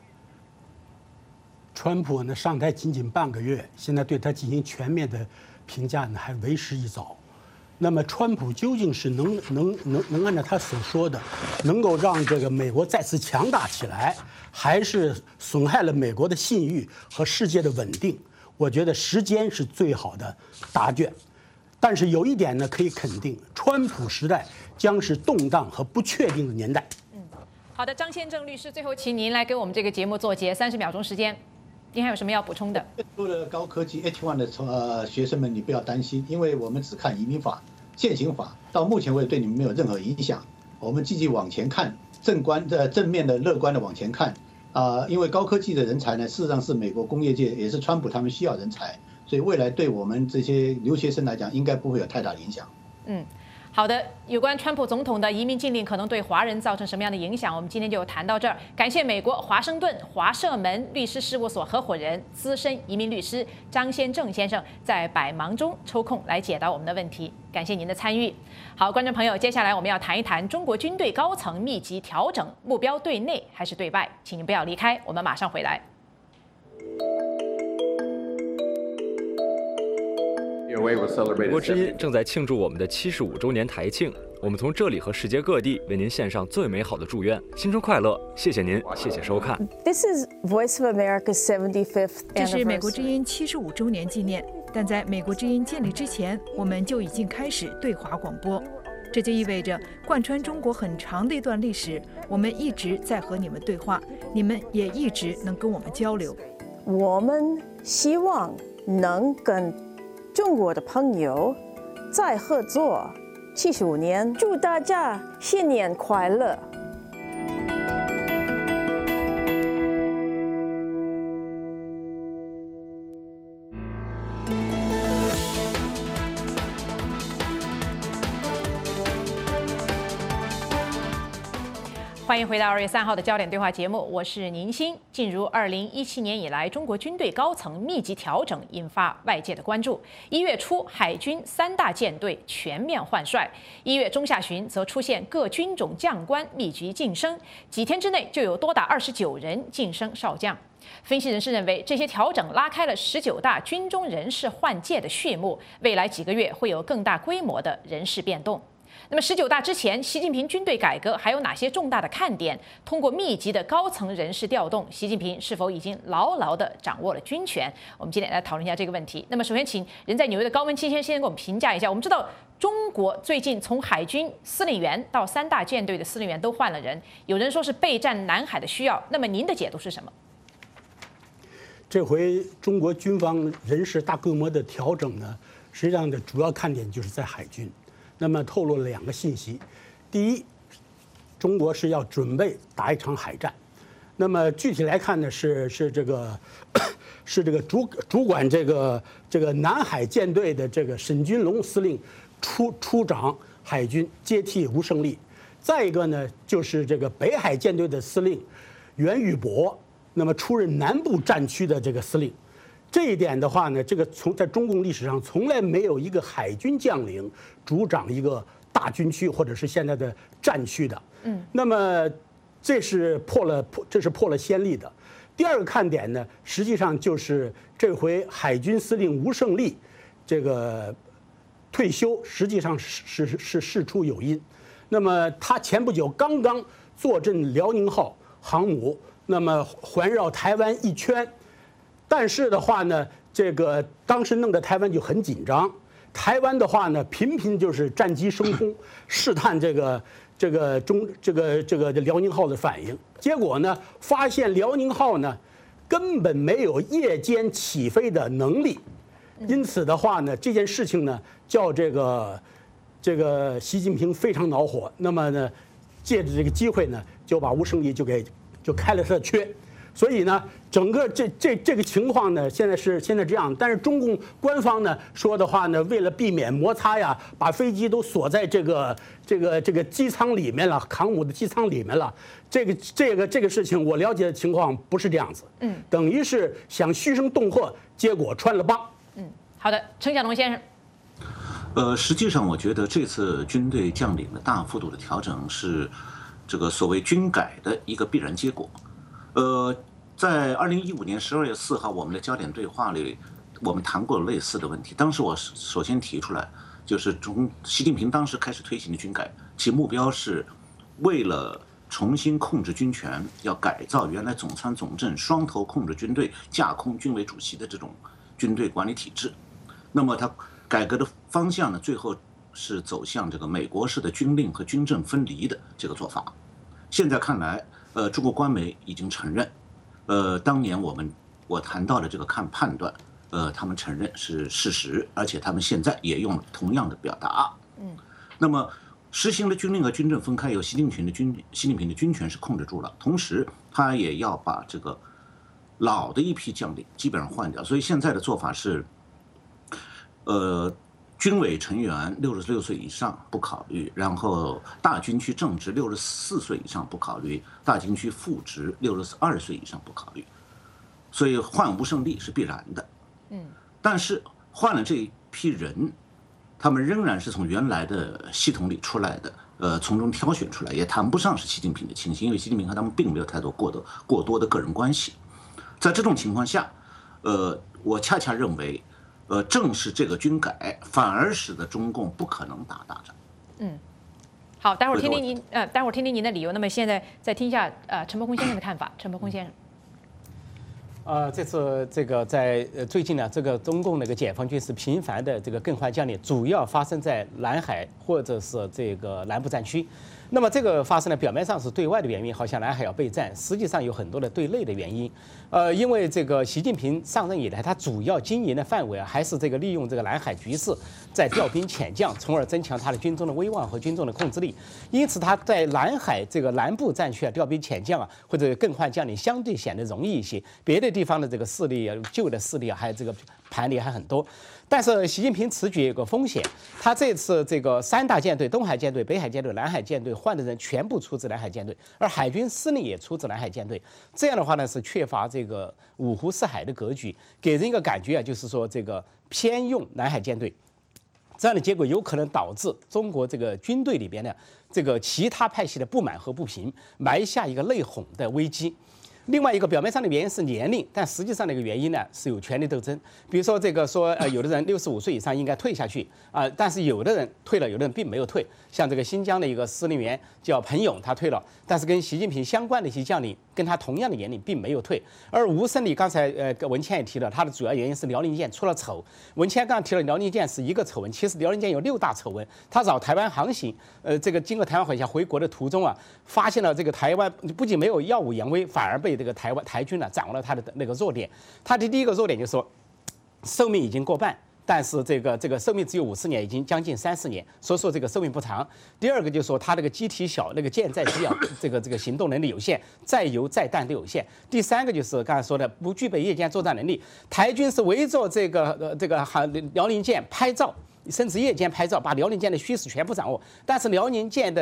Speaker 8: 川普呢上台仅仅半个月，现在对他进行全面的评价呢还为时已早。那么，川普究竟是能按照他所说的，能够让这个美国再次强大起来，还是损害了美国的信誉和世界的稳定？我觉得时间是最好的答卷。但是有一点呢，可以肯定，川普时代将是动荡和不确定的年代。
Speaker 5: 好的，张先正律师，最后请您来给我们这个节目做结，30秒钟时间。您还有什么要补充的？
Speaker 9: 做了高科技 H1 的学生们，你不要担心，因为我们只看移民法、现行法，到目前为止对你们没有任何影响。我们积极往前看，正面的、乐观的往前看因为高科技的人才呢，事实上是美国工业界也是川普他们需要人才，所以未来对我们这些留学生来讲，应该不会有太大的影响。
Speaker 5: 好的，有关川普总统的移民禁令可能对华人造成什么样的影响，我们今天就谈到这儿。感谢美国华盛顿华社门律师事务所合伙人、资深移民律师张先正先生在百忙中抽空来解答我们的问题，感谢您的参与。好，观众朋友，接下来我们要谈一谈中国军队高层密集调整，目标对内还是对外？请您不要离开，我们马上回来。
Speaker 10: 美国之音正在庆祝我们的75周年台庆，我们从这里和世界各地为您献上最美好的祝愿，新春快乐！谢谢您，谢谢收看。
Speaker 11: This is Voice of America's 75th anniversary.
Speaker 12: 这是美国之音75周年纪念，但在美国之音建立之前，我们就已经开始对华广播。这就意味着，贯穿中国很长的一段历史，我们一直在和你们对话，你们也一直能跟我们交流。
Speaker 11: 我们希望能跟中国的朋友再合作75年，祝大家新年快乐！
Speaker 5: 欢迎回到2月3号的焦点对话节目，我是宁鑫。进入2017年以来，中国军队高层密集调整，引发外界的关注。1月初，海军3大舰队全面换帅；1月中下旬，则出现各军种将官密集晋升，几天之内就有多达29人晋升少将。分析人士认为，这些调整拉开了19大军中人事换届的序幕，未来几个月会有更大规模的人事变动。那么19大之前，习近平军队改革还有哪些重大的看点？通过密集的高层人事调动，习近平是否已经牢牢地掌握了军权？我们今天来讨论一下这个问题。那么首先请人在纽约的高文清先给我们评价一下。我们知道中国最近从海军司令员到3大舰队的司令员都换了人，有人说是备战南海的需要，那么您的解读是什么？
Speaker 8: 这回中国军方人事大规模的调整呢，实际上的主要看点就是在海军。那么透露了2个信息，第一，中国是要准备打一场海战。那么具体来看呢，是这个主管这个南海舰队的这个沈钧龙司令出掌海军，接替吴胜利。再一个呢，就是这个北海舰队的司令袁宇博，那么出任南部战区的这个司令。这一点的话呢，这个在中共历史上从来没有一个海军将领主掌一个大军区或者是现在的战区的。 那么这是破了先例的。第二个看点呢，实际上就是这回海军司令吴胜利这个退休，实际上是事出有因。那么他前不久刚刚坐镇辽宁号航母，那么环绕台湾一圈，但是的话呢，这个当时弄得台湾就很紧张。台湾的话呢，频频就是战机升空，试探这个辽宁号的反应。结果呢，发现辽宁号呢根本没有夜间起飞的能力，因此的话呢，这件事情呢叫这个习近平非常恼火。那么呢，借着这个机会呢，就把吴胜利就开了他的缺。所以呢，整个这个情况呢，现在这样。但是中共官方呢说的话呢，为了避免摩擦呀，把飞机都锁在这个机舱里面了，航母的机舱里面了。这个事情，我了解的情况不是这样子。等于是想嘘声恫吓，结果穿了帮。
Speaker 5: 好的，陈小龙先生。
Speaker 6: 实际上，我觉得这次军队将领的大幅度的调整是这个所谓军改的一个必然结果。在2015年12月4号，我们的焦点对话里，我们谈过类似的问题。当时我首先提出来，就是从习近平当时开始推行的军改，其目标是为了重新控制军权，要改造原来总参总政双头控制军队、架空军委主席的这种军队管理体制。那么它改革的方向呢，最后是走向这个美国式的军令和军政分离的这个做法。现在看来，中国官媒已经承认，当年我谈到的这个判断，他们承认是事实，而且他们现在也用了同样的表达。那么实行了军令和军政分开，有习近平的军权是控制住了，同时他也要把这个老的一批将领基本上换掉。所以现在的做法是，军委成员66岁以上不考虑，然后大军区正职64岁以上不考虑，大军区副职62岁以上不考虑，所以换吴胜利是必然的。但是换了这一批人，他们仍然是从原来的系统里出来的，从中挑选出来，也谈不上是习近平的亲信，因为习近平和他们并没有太多过多的个人关系。在这种情况下，我恰恰认为。正是这个军改，反而使得中共不可能打大仗。
Speaker 5: 好，待会儿听听您的理由。那么现在再听一下陈伯空先生的看法。陈伯空先生，
Speaker 7: 这次这个在最近呢，这个中共那个解放军是频繁的这个更换将领，主要发生在南海或者是这个南部战区。那么这个发生呢，表面上是对外的原因，好像南海要备战，实际上有很多的对内的原因。因为这个习近平上任以来，他主要经营的范围还是这个利用这个南海局势，在调兵遣将，从而增强他的军中的威望和军中的控制力。因此，他在南海这个南部战区调兵遣将或者更换将领，相对显得容易一些。别的地方的这个势力旧的势力还有这个盘里还很多。但是习近平此举有个风险，他这次这个3大舰队，东海舰队、北海舰队、南海舰队换的人全部出自南海舰队，而海军司令也出自南海舰队。这样的话呢，是缺乏这个五湖四海的格局，给人一个感觉就是说这个偏用南海舰队。这样的结果有可能导致中国这个军队里边呢，这个其他派系的不满和不平，埋下一个内讧的危机。另外一个表面上的原因是年龄，但实际上的一个原因呢是有权力斗争。比如说这个有的人65岁以上应该退下去但是有的人退了，有的人并没有退。像这个新疆的一个司令员叫彭勇，他退了，但是跟习近平相关的一些将领跟他同样的年龄并没有退。而吴胜利刚才文谦也提了，他的主要原因是辽宁舰出了丑。文谦刚刚提了辽宁舰是一个丑闻，其实辽宁舰有6大丑闻。他绕台湾航行，这个经过台湾海峡回国的途中发现了这个台湾不仅没有耀武扬威，反而被这个台军掌握了他的那个弱点。他的第一个弱点就是说，寿命已经过半，但是这个寿命只有50年，已经将近30年，所以说这个寿命不长。第二个就是说他这个机体小，那个舰载机这个行动能力有限，载油载弹都有限。第三个就是刚才说的不具备夜间作战能力，台军是围着这个辽宁舰拍照，甚至夜间拍照，把辽宁舰的虚实全部掌握，但是辽宁舰的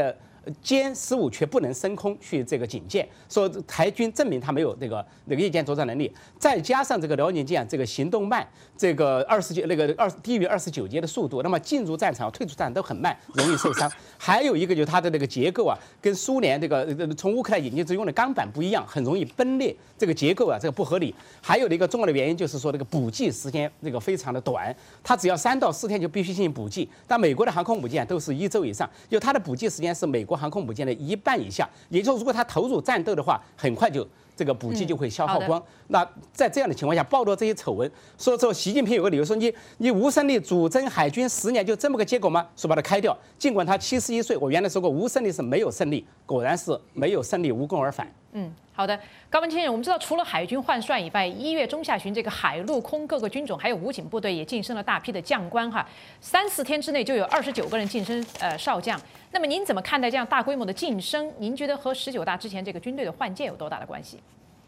Speaker 7: 歼15却不能升空去这个警戒，说台军证明他没有那个夜间作战能力，再加上这个辽宁舰这个行动慢，这个低于29节的速度，那么进入战场、退出战场都很慢，容易受伤。还有一个就是它的那个结构啊，跟苏联这个从乌克兰引进之用的钢板不一样，很容易崩裂，这个结构啊这个不合理。还有的一个重要的原因就是说这个补给时间这个非常的短，它只要3到4天就必须进行补给，但美国的航空母舰都是1周以上，就它的补给时间是美国航空母舰的1半以下，也就是如果它投入战斗的话，很快就这个补给就会消耗光。那在这样的情况下，报道这些丑闻，说习近平有个理由说你吴胜利主征海军10年就这么个结果吗？说把它开掉。尽管他71岁，我原来说过吴胜利是没有胜利，果然是没有胜利无功而返。
Speaker 5: 好的，高文清人，我们知道除了海军换帅以外，1月中下旬这个海陆空各个军种还有武警部队也晋升了大批的将官哈，3、4天之内就有29个人晋升少将。那么您怎么看待这样大规模的晋升？您觉得和19大之前这个军队的换届有多大的关系？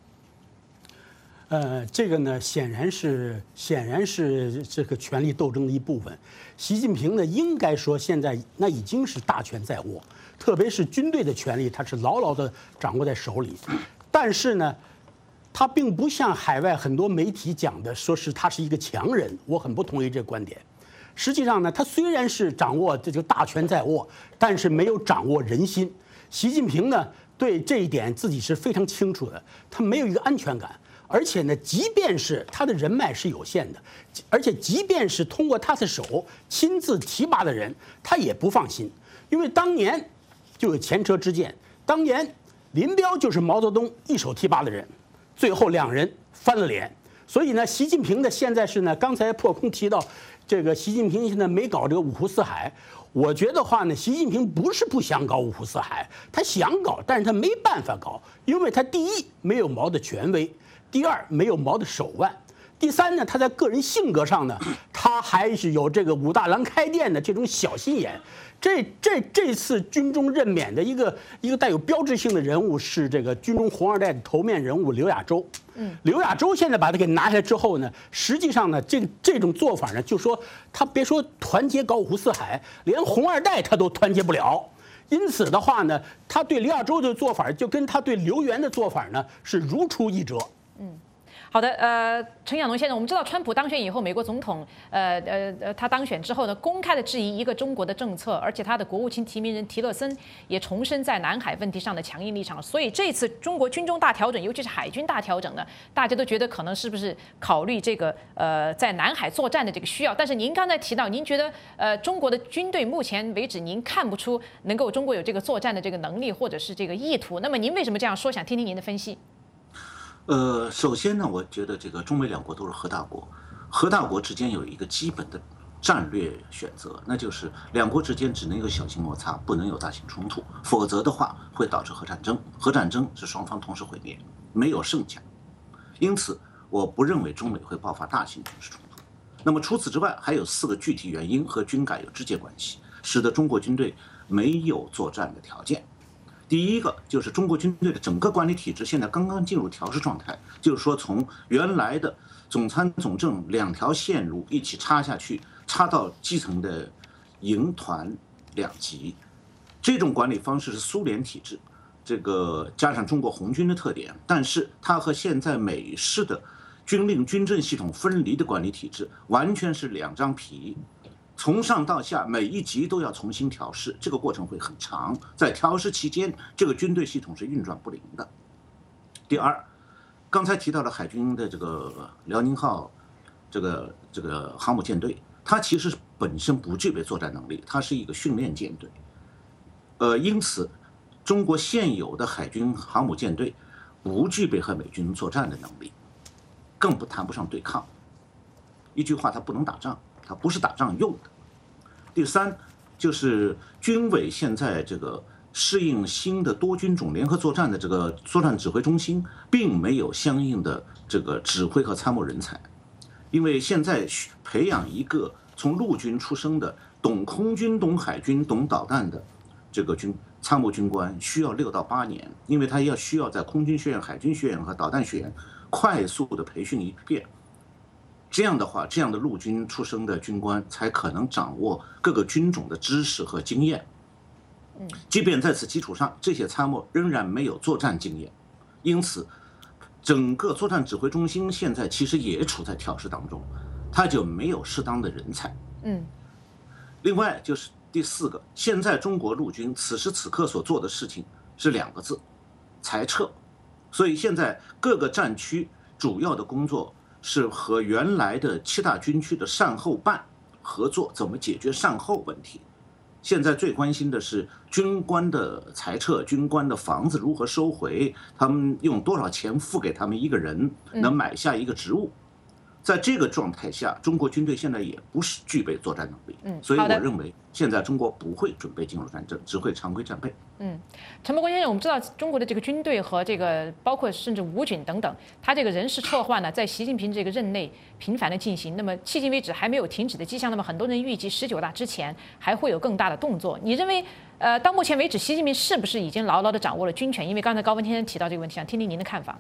Speaker 8: 这个呢，显然是这个权力斗争的一部分。习近平呢，应该说现在那已经是大权在握，特别是军队的权力，他是牢牢地掌握在手里。但是呢，他并不像海外很多媒体讲的，说是他是一个强人，我很不同意这个观点。实际上呢，他虽然是掌握这个大权在握，但是没有掌握人心。习近平呢，对这一点自己是非常清楚的，他没有一个安全感。而且呢，即便是他的人脉是有限的，而且即便是通过他的手亲自提拔的人，他也不放心，因为当年就有前车之鉴，当年林彪就是毛泽东一手提拔的人，最后2人翻了脸。所以呢，习近平呢现在是呢，刚才破空提到这个习近平现在没搞这个五湖四海，我觉得话呢，习近平不是不想搞五湖四海，他想搞，但是他没办法搞，因为他第一没有毛的权威。第2，没有毛的手腕；第3呢，他在个人性格上呢，他还是有这个武大郎开店的这种小心眼。这次军中任免的一个带有标志性的人物是这个军中红2代的头面人物刘亚洲。刘亚洲现在把他给拿下来之后呢，实际上呢，这种做法呢，就说他别说团结搞五湖四海，连红2代他都团结不了。因此的话呢，他对刘亚洲的做法就跟他对刘源的做法呢是如出一辙。
Speaker 5: 好的，陈亚农先生，我们知道川普当选以后，美国总统他当选之后呢，公开的质疑一个中国的政策，而且他的国务卿提名人提勒森也重申在南海问题上的强硬立场。所以这次中国军中大调整，尤其是海军大调整呢，大家都觉得可能是不是考虑这个在南海作战的这个需要。但是您刚才提到，您觉得中国的军队目前为止您看不出能够中国有这个作战的这个能力或者是这个意图，那么您为什么这样说？想听听您的分析。
Speaker 6: 首先呢，我觉得这个中美2国都是核大国，核大国之间有一个基本的战略选择，那就是2国之间只能有小型摩擦，不能有大型冲突，否则的话会导致核战争。核战争是双方同时毁灭，没有胜家。因此，我不认为中美会爆发大型军事冲突。那么除此之外，还有4个具体原因和军改有直接关系，使得中国军队没有作战的条件。第一个就是中国军队的整个管理体制现在刚刚进入调试状态，就是说从原来的总参总政2条线路一起插下去，插到基层的营团2级，这种管理方式是苏联体制，这个加上中国红军的特点，但是它和现在美式的军令军政系统分离的管理体制完全是2张皮。从上到下每一级都要重新调试，这个过程会很长，在调试期间，这个军队系统是运转不灵的。第2，刚才提到了海军的这个辽宁号这个航母舰队，它其实本身不具备作战能力，它是一个训练舰队。因此，中国现有的海军航母舰队不具备和美军作战的能力，更谈不上对抗。一句话，它不能打仗。它不是打仗用的。第3，就是军委现在这个适应新的多军种联合作战的这个作战指挥中心，并没有相应的这个指挥和参谋人才，因为现在培养一个从陆军出生的懂空军、懂海军、懂导弹的这个参谋军官，需要6到8年，因为他需要在空军学院、海军学院和导弹学院快速的培训一遍。这样的话，这样的陆军出身的军官才可能掌握各个军种的知识和经验。 即便在此基础上，这些参谋仍然没有作战经验，因此，整个作战指挥中心现在其实也处在调试当中，它就没有适当的人才。另外就是第4个，现在中国陆军此时此刻所做的事情是2个字：裁撤。所以现在各个战区主要的工作是和原来的7大军区的善后办合作，怎么解决善后问题。现在最关心的是军官的裁撤，军官的房子如何收回，他们用多少钱付给他们一个人，能买下一个职务。在这个状态下，中国军队现在也不是具备作战能力，所以我认为现在中国不会准备进入战争，只会常规战备。
Speaker 5: 陈伯国先生，我们知道中国的这个军队和这个包括甚至武警等等，他这个人事撤换呢，在习近平这个任内频繁的进行。那么迄今为止还没有停止的迹象。那么很多人预计19大之前还会有更大的动作。你认为，到目前为止，习近平是不是已经牢牢的掌握了军权？因为刚才高文先生提到这个问题，想听听您的看法。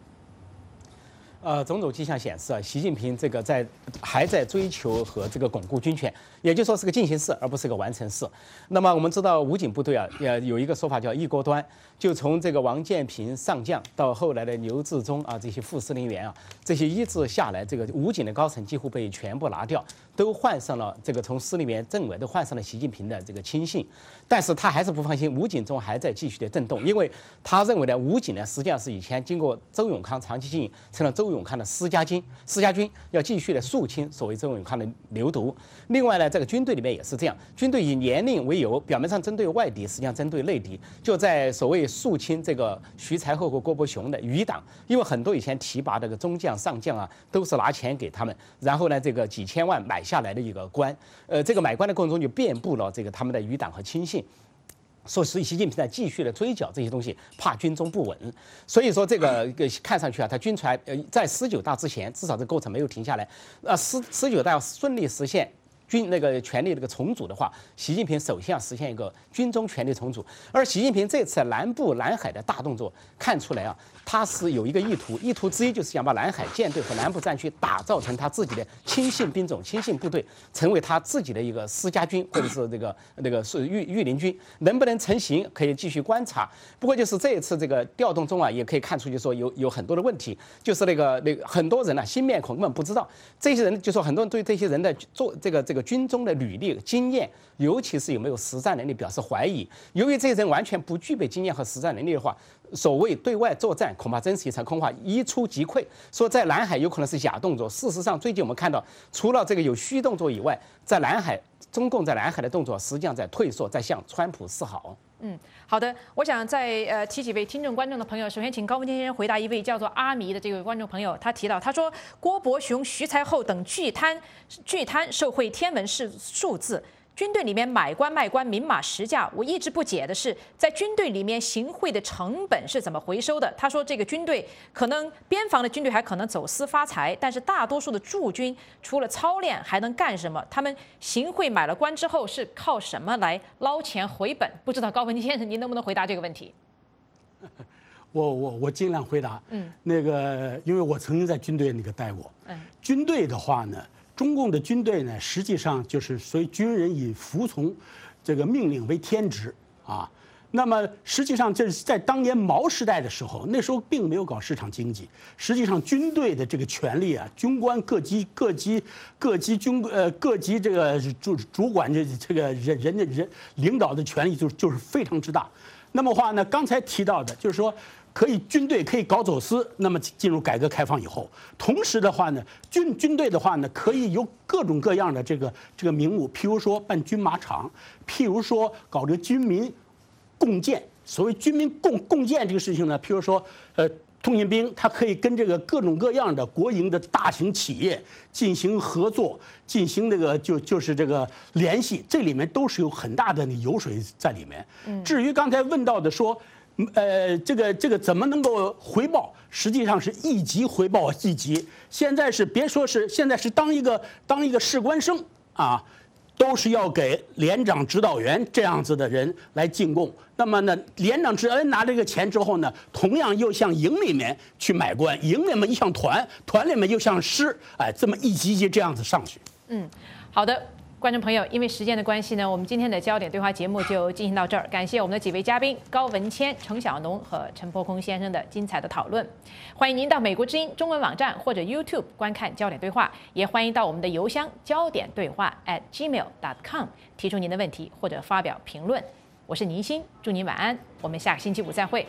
Speaker 7: 种种迹象显示啊，习近平这个还在追求和这个巩固军权，也就是说是个进行式，而不是个完成式。那么我们知道武警部队啊，有一个说法叫一锅端，就从这个王建平上将到后来的刘志忠啊这些副司令员啊，这些一直下来，这个武警的高层几乎被全部拿掉，都换上了这个从司令员、政委都换上了习近平的这个亲信。但是他还是不放心，武警中还在继续的震动，因为他认为呢，武警呢实际上是以前经过周永康长期经营成了周永康的私家军要继续的肃清所谓周永康的流毒。另外呢，这个军队里面也是这样，军队以年龄为由，表面上针对外敌，实际上针对内敌，就在所谓肃清这个徐才厚和郭伯雄的余党，因为很多以前提拔的中将上将啊，都是拿钱给他们，然后呢这个几千万买下来的一个官，这个买官的过程中就遍布了这个他们的余党和亲信。所以习近平在继续的追缴这些东西，怕军中不稳，所以说这个看上去啊，他军权在19大之前，至少这个过程没有停下来。19大要顺利实现那个权力这个重组的话，习近平首先要实现一个军中权力重组。而习近平这次南部南海的大动作，看出来啊，他是有一个意图之一，就是想把南海舰队和南部战区打造成他自己的亲信兵种、亲信部队，成为他自己的一个私家军，或者是那个是御林军，能不能成型可以继续观察。不过就是这一次这个调动中啊，也可以看出就说有很多的问题，就是那个很多人啊新面孔根本不知道，这些人就说很多人对这些人的做这个军中的履历经验，尤其是有没有实战能力表示怀疑。由于这些人完全不具备经验和实战能力的话，所谓对外作战恐怕真是一场空话，一触即溃。说在南海有可能是假动作，事实上最近我们看到，除了这个有虚动作以外，在南海中共在南海的动作实际上在退缩，在向川普示好。
Speaker 5: 好的，我想再提几位听众观众的朋友，首先请高文先生回答一位叫做阿弥的这位观众朋友，他提到他说郭伯雄、徐才厚等巨贪受贿天文数字。军队里面买官卖官明码实价，我一直不解的是，在军队里面行贿的成本是怎么回收的？他说，这个军队可能边防的军队还可能走私发财，但是大多数的驻军除了操练还能干什么？他们行贿买了官之后是靠什么来捞钱回本？不知道高文先生您能不能回答这个问题？
Speaker 8: 我尽量回答。那个，因为我曾经在军队那个待过。军队的话呢，中共的军队呢，实际上就是所以军人以服从这个命令为天职啊。那么实际上这是在当年毛时代的时候，那时候并没有搞市场经济。实际上军队的这个权力啊，军官各级这个主管这个人领导的权力就是非常之大。那么话呢，刚才提到的就是说，军队可以搞走私。那么进入改革开放以后，同时的话呢，军队的话呢，可以有各种各样的这个名目，譬如说办军马场，譬如说搞这个军民共建。所谓军民共建这个事情呢，譬如说通信兵，它可以跟这个各种各样的国营的大型企业进行合作，进行这个就是这个联系，这里面都是有很大的油水在里面。至于刚才问到的说，这个怎么能够回报？实际上是一级回报一级。现在是别说是现在是当一个士官生啊，都是要给连长、指导员这样子的人来进贡。那么呢，连长、指导员拿这个钱之后呢，同样又向营里面去买官，营里面又向团里面又向师，这么一级一级这样子上去。
Speaker 5: 好的。 观众朋友，因为时间的关系呢，我们今天的焦点对话节目就进行到这儿。感谢我们的几位嘉宾高文谦、程小农和陈柏空先生的精彩的讨论。欢迎您到美国之音中文网站或者 YouTube 观看焦点对话，也欢迎到我们的邮箱焦点对话@gmail.com 提出您的问题或者发表评论。我是倪欣，祝您晚安，我们下个星期五再会。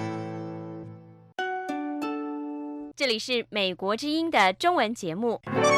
Speaker 13: 这里是美国之音的中文节目。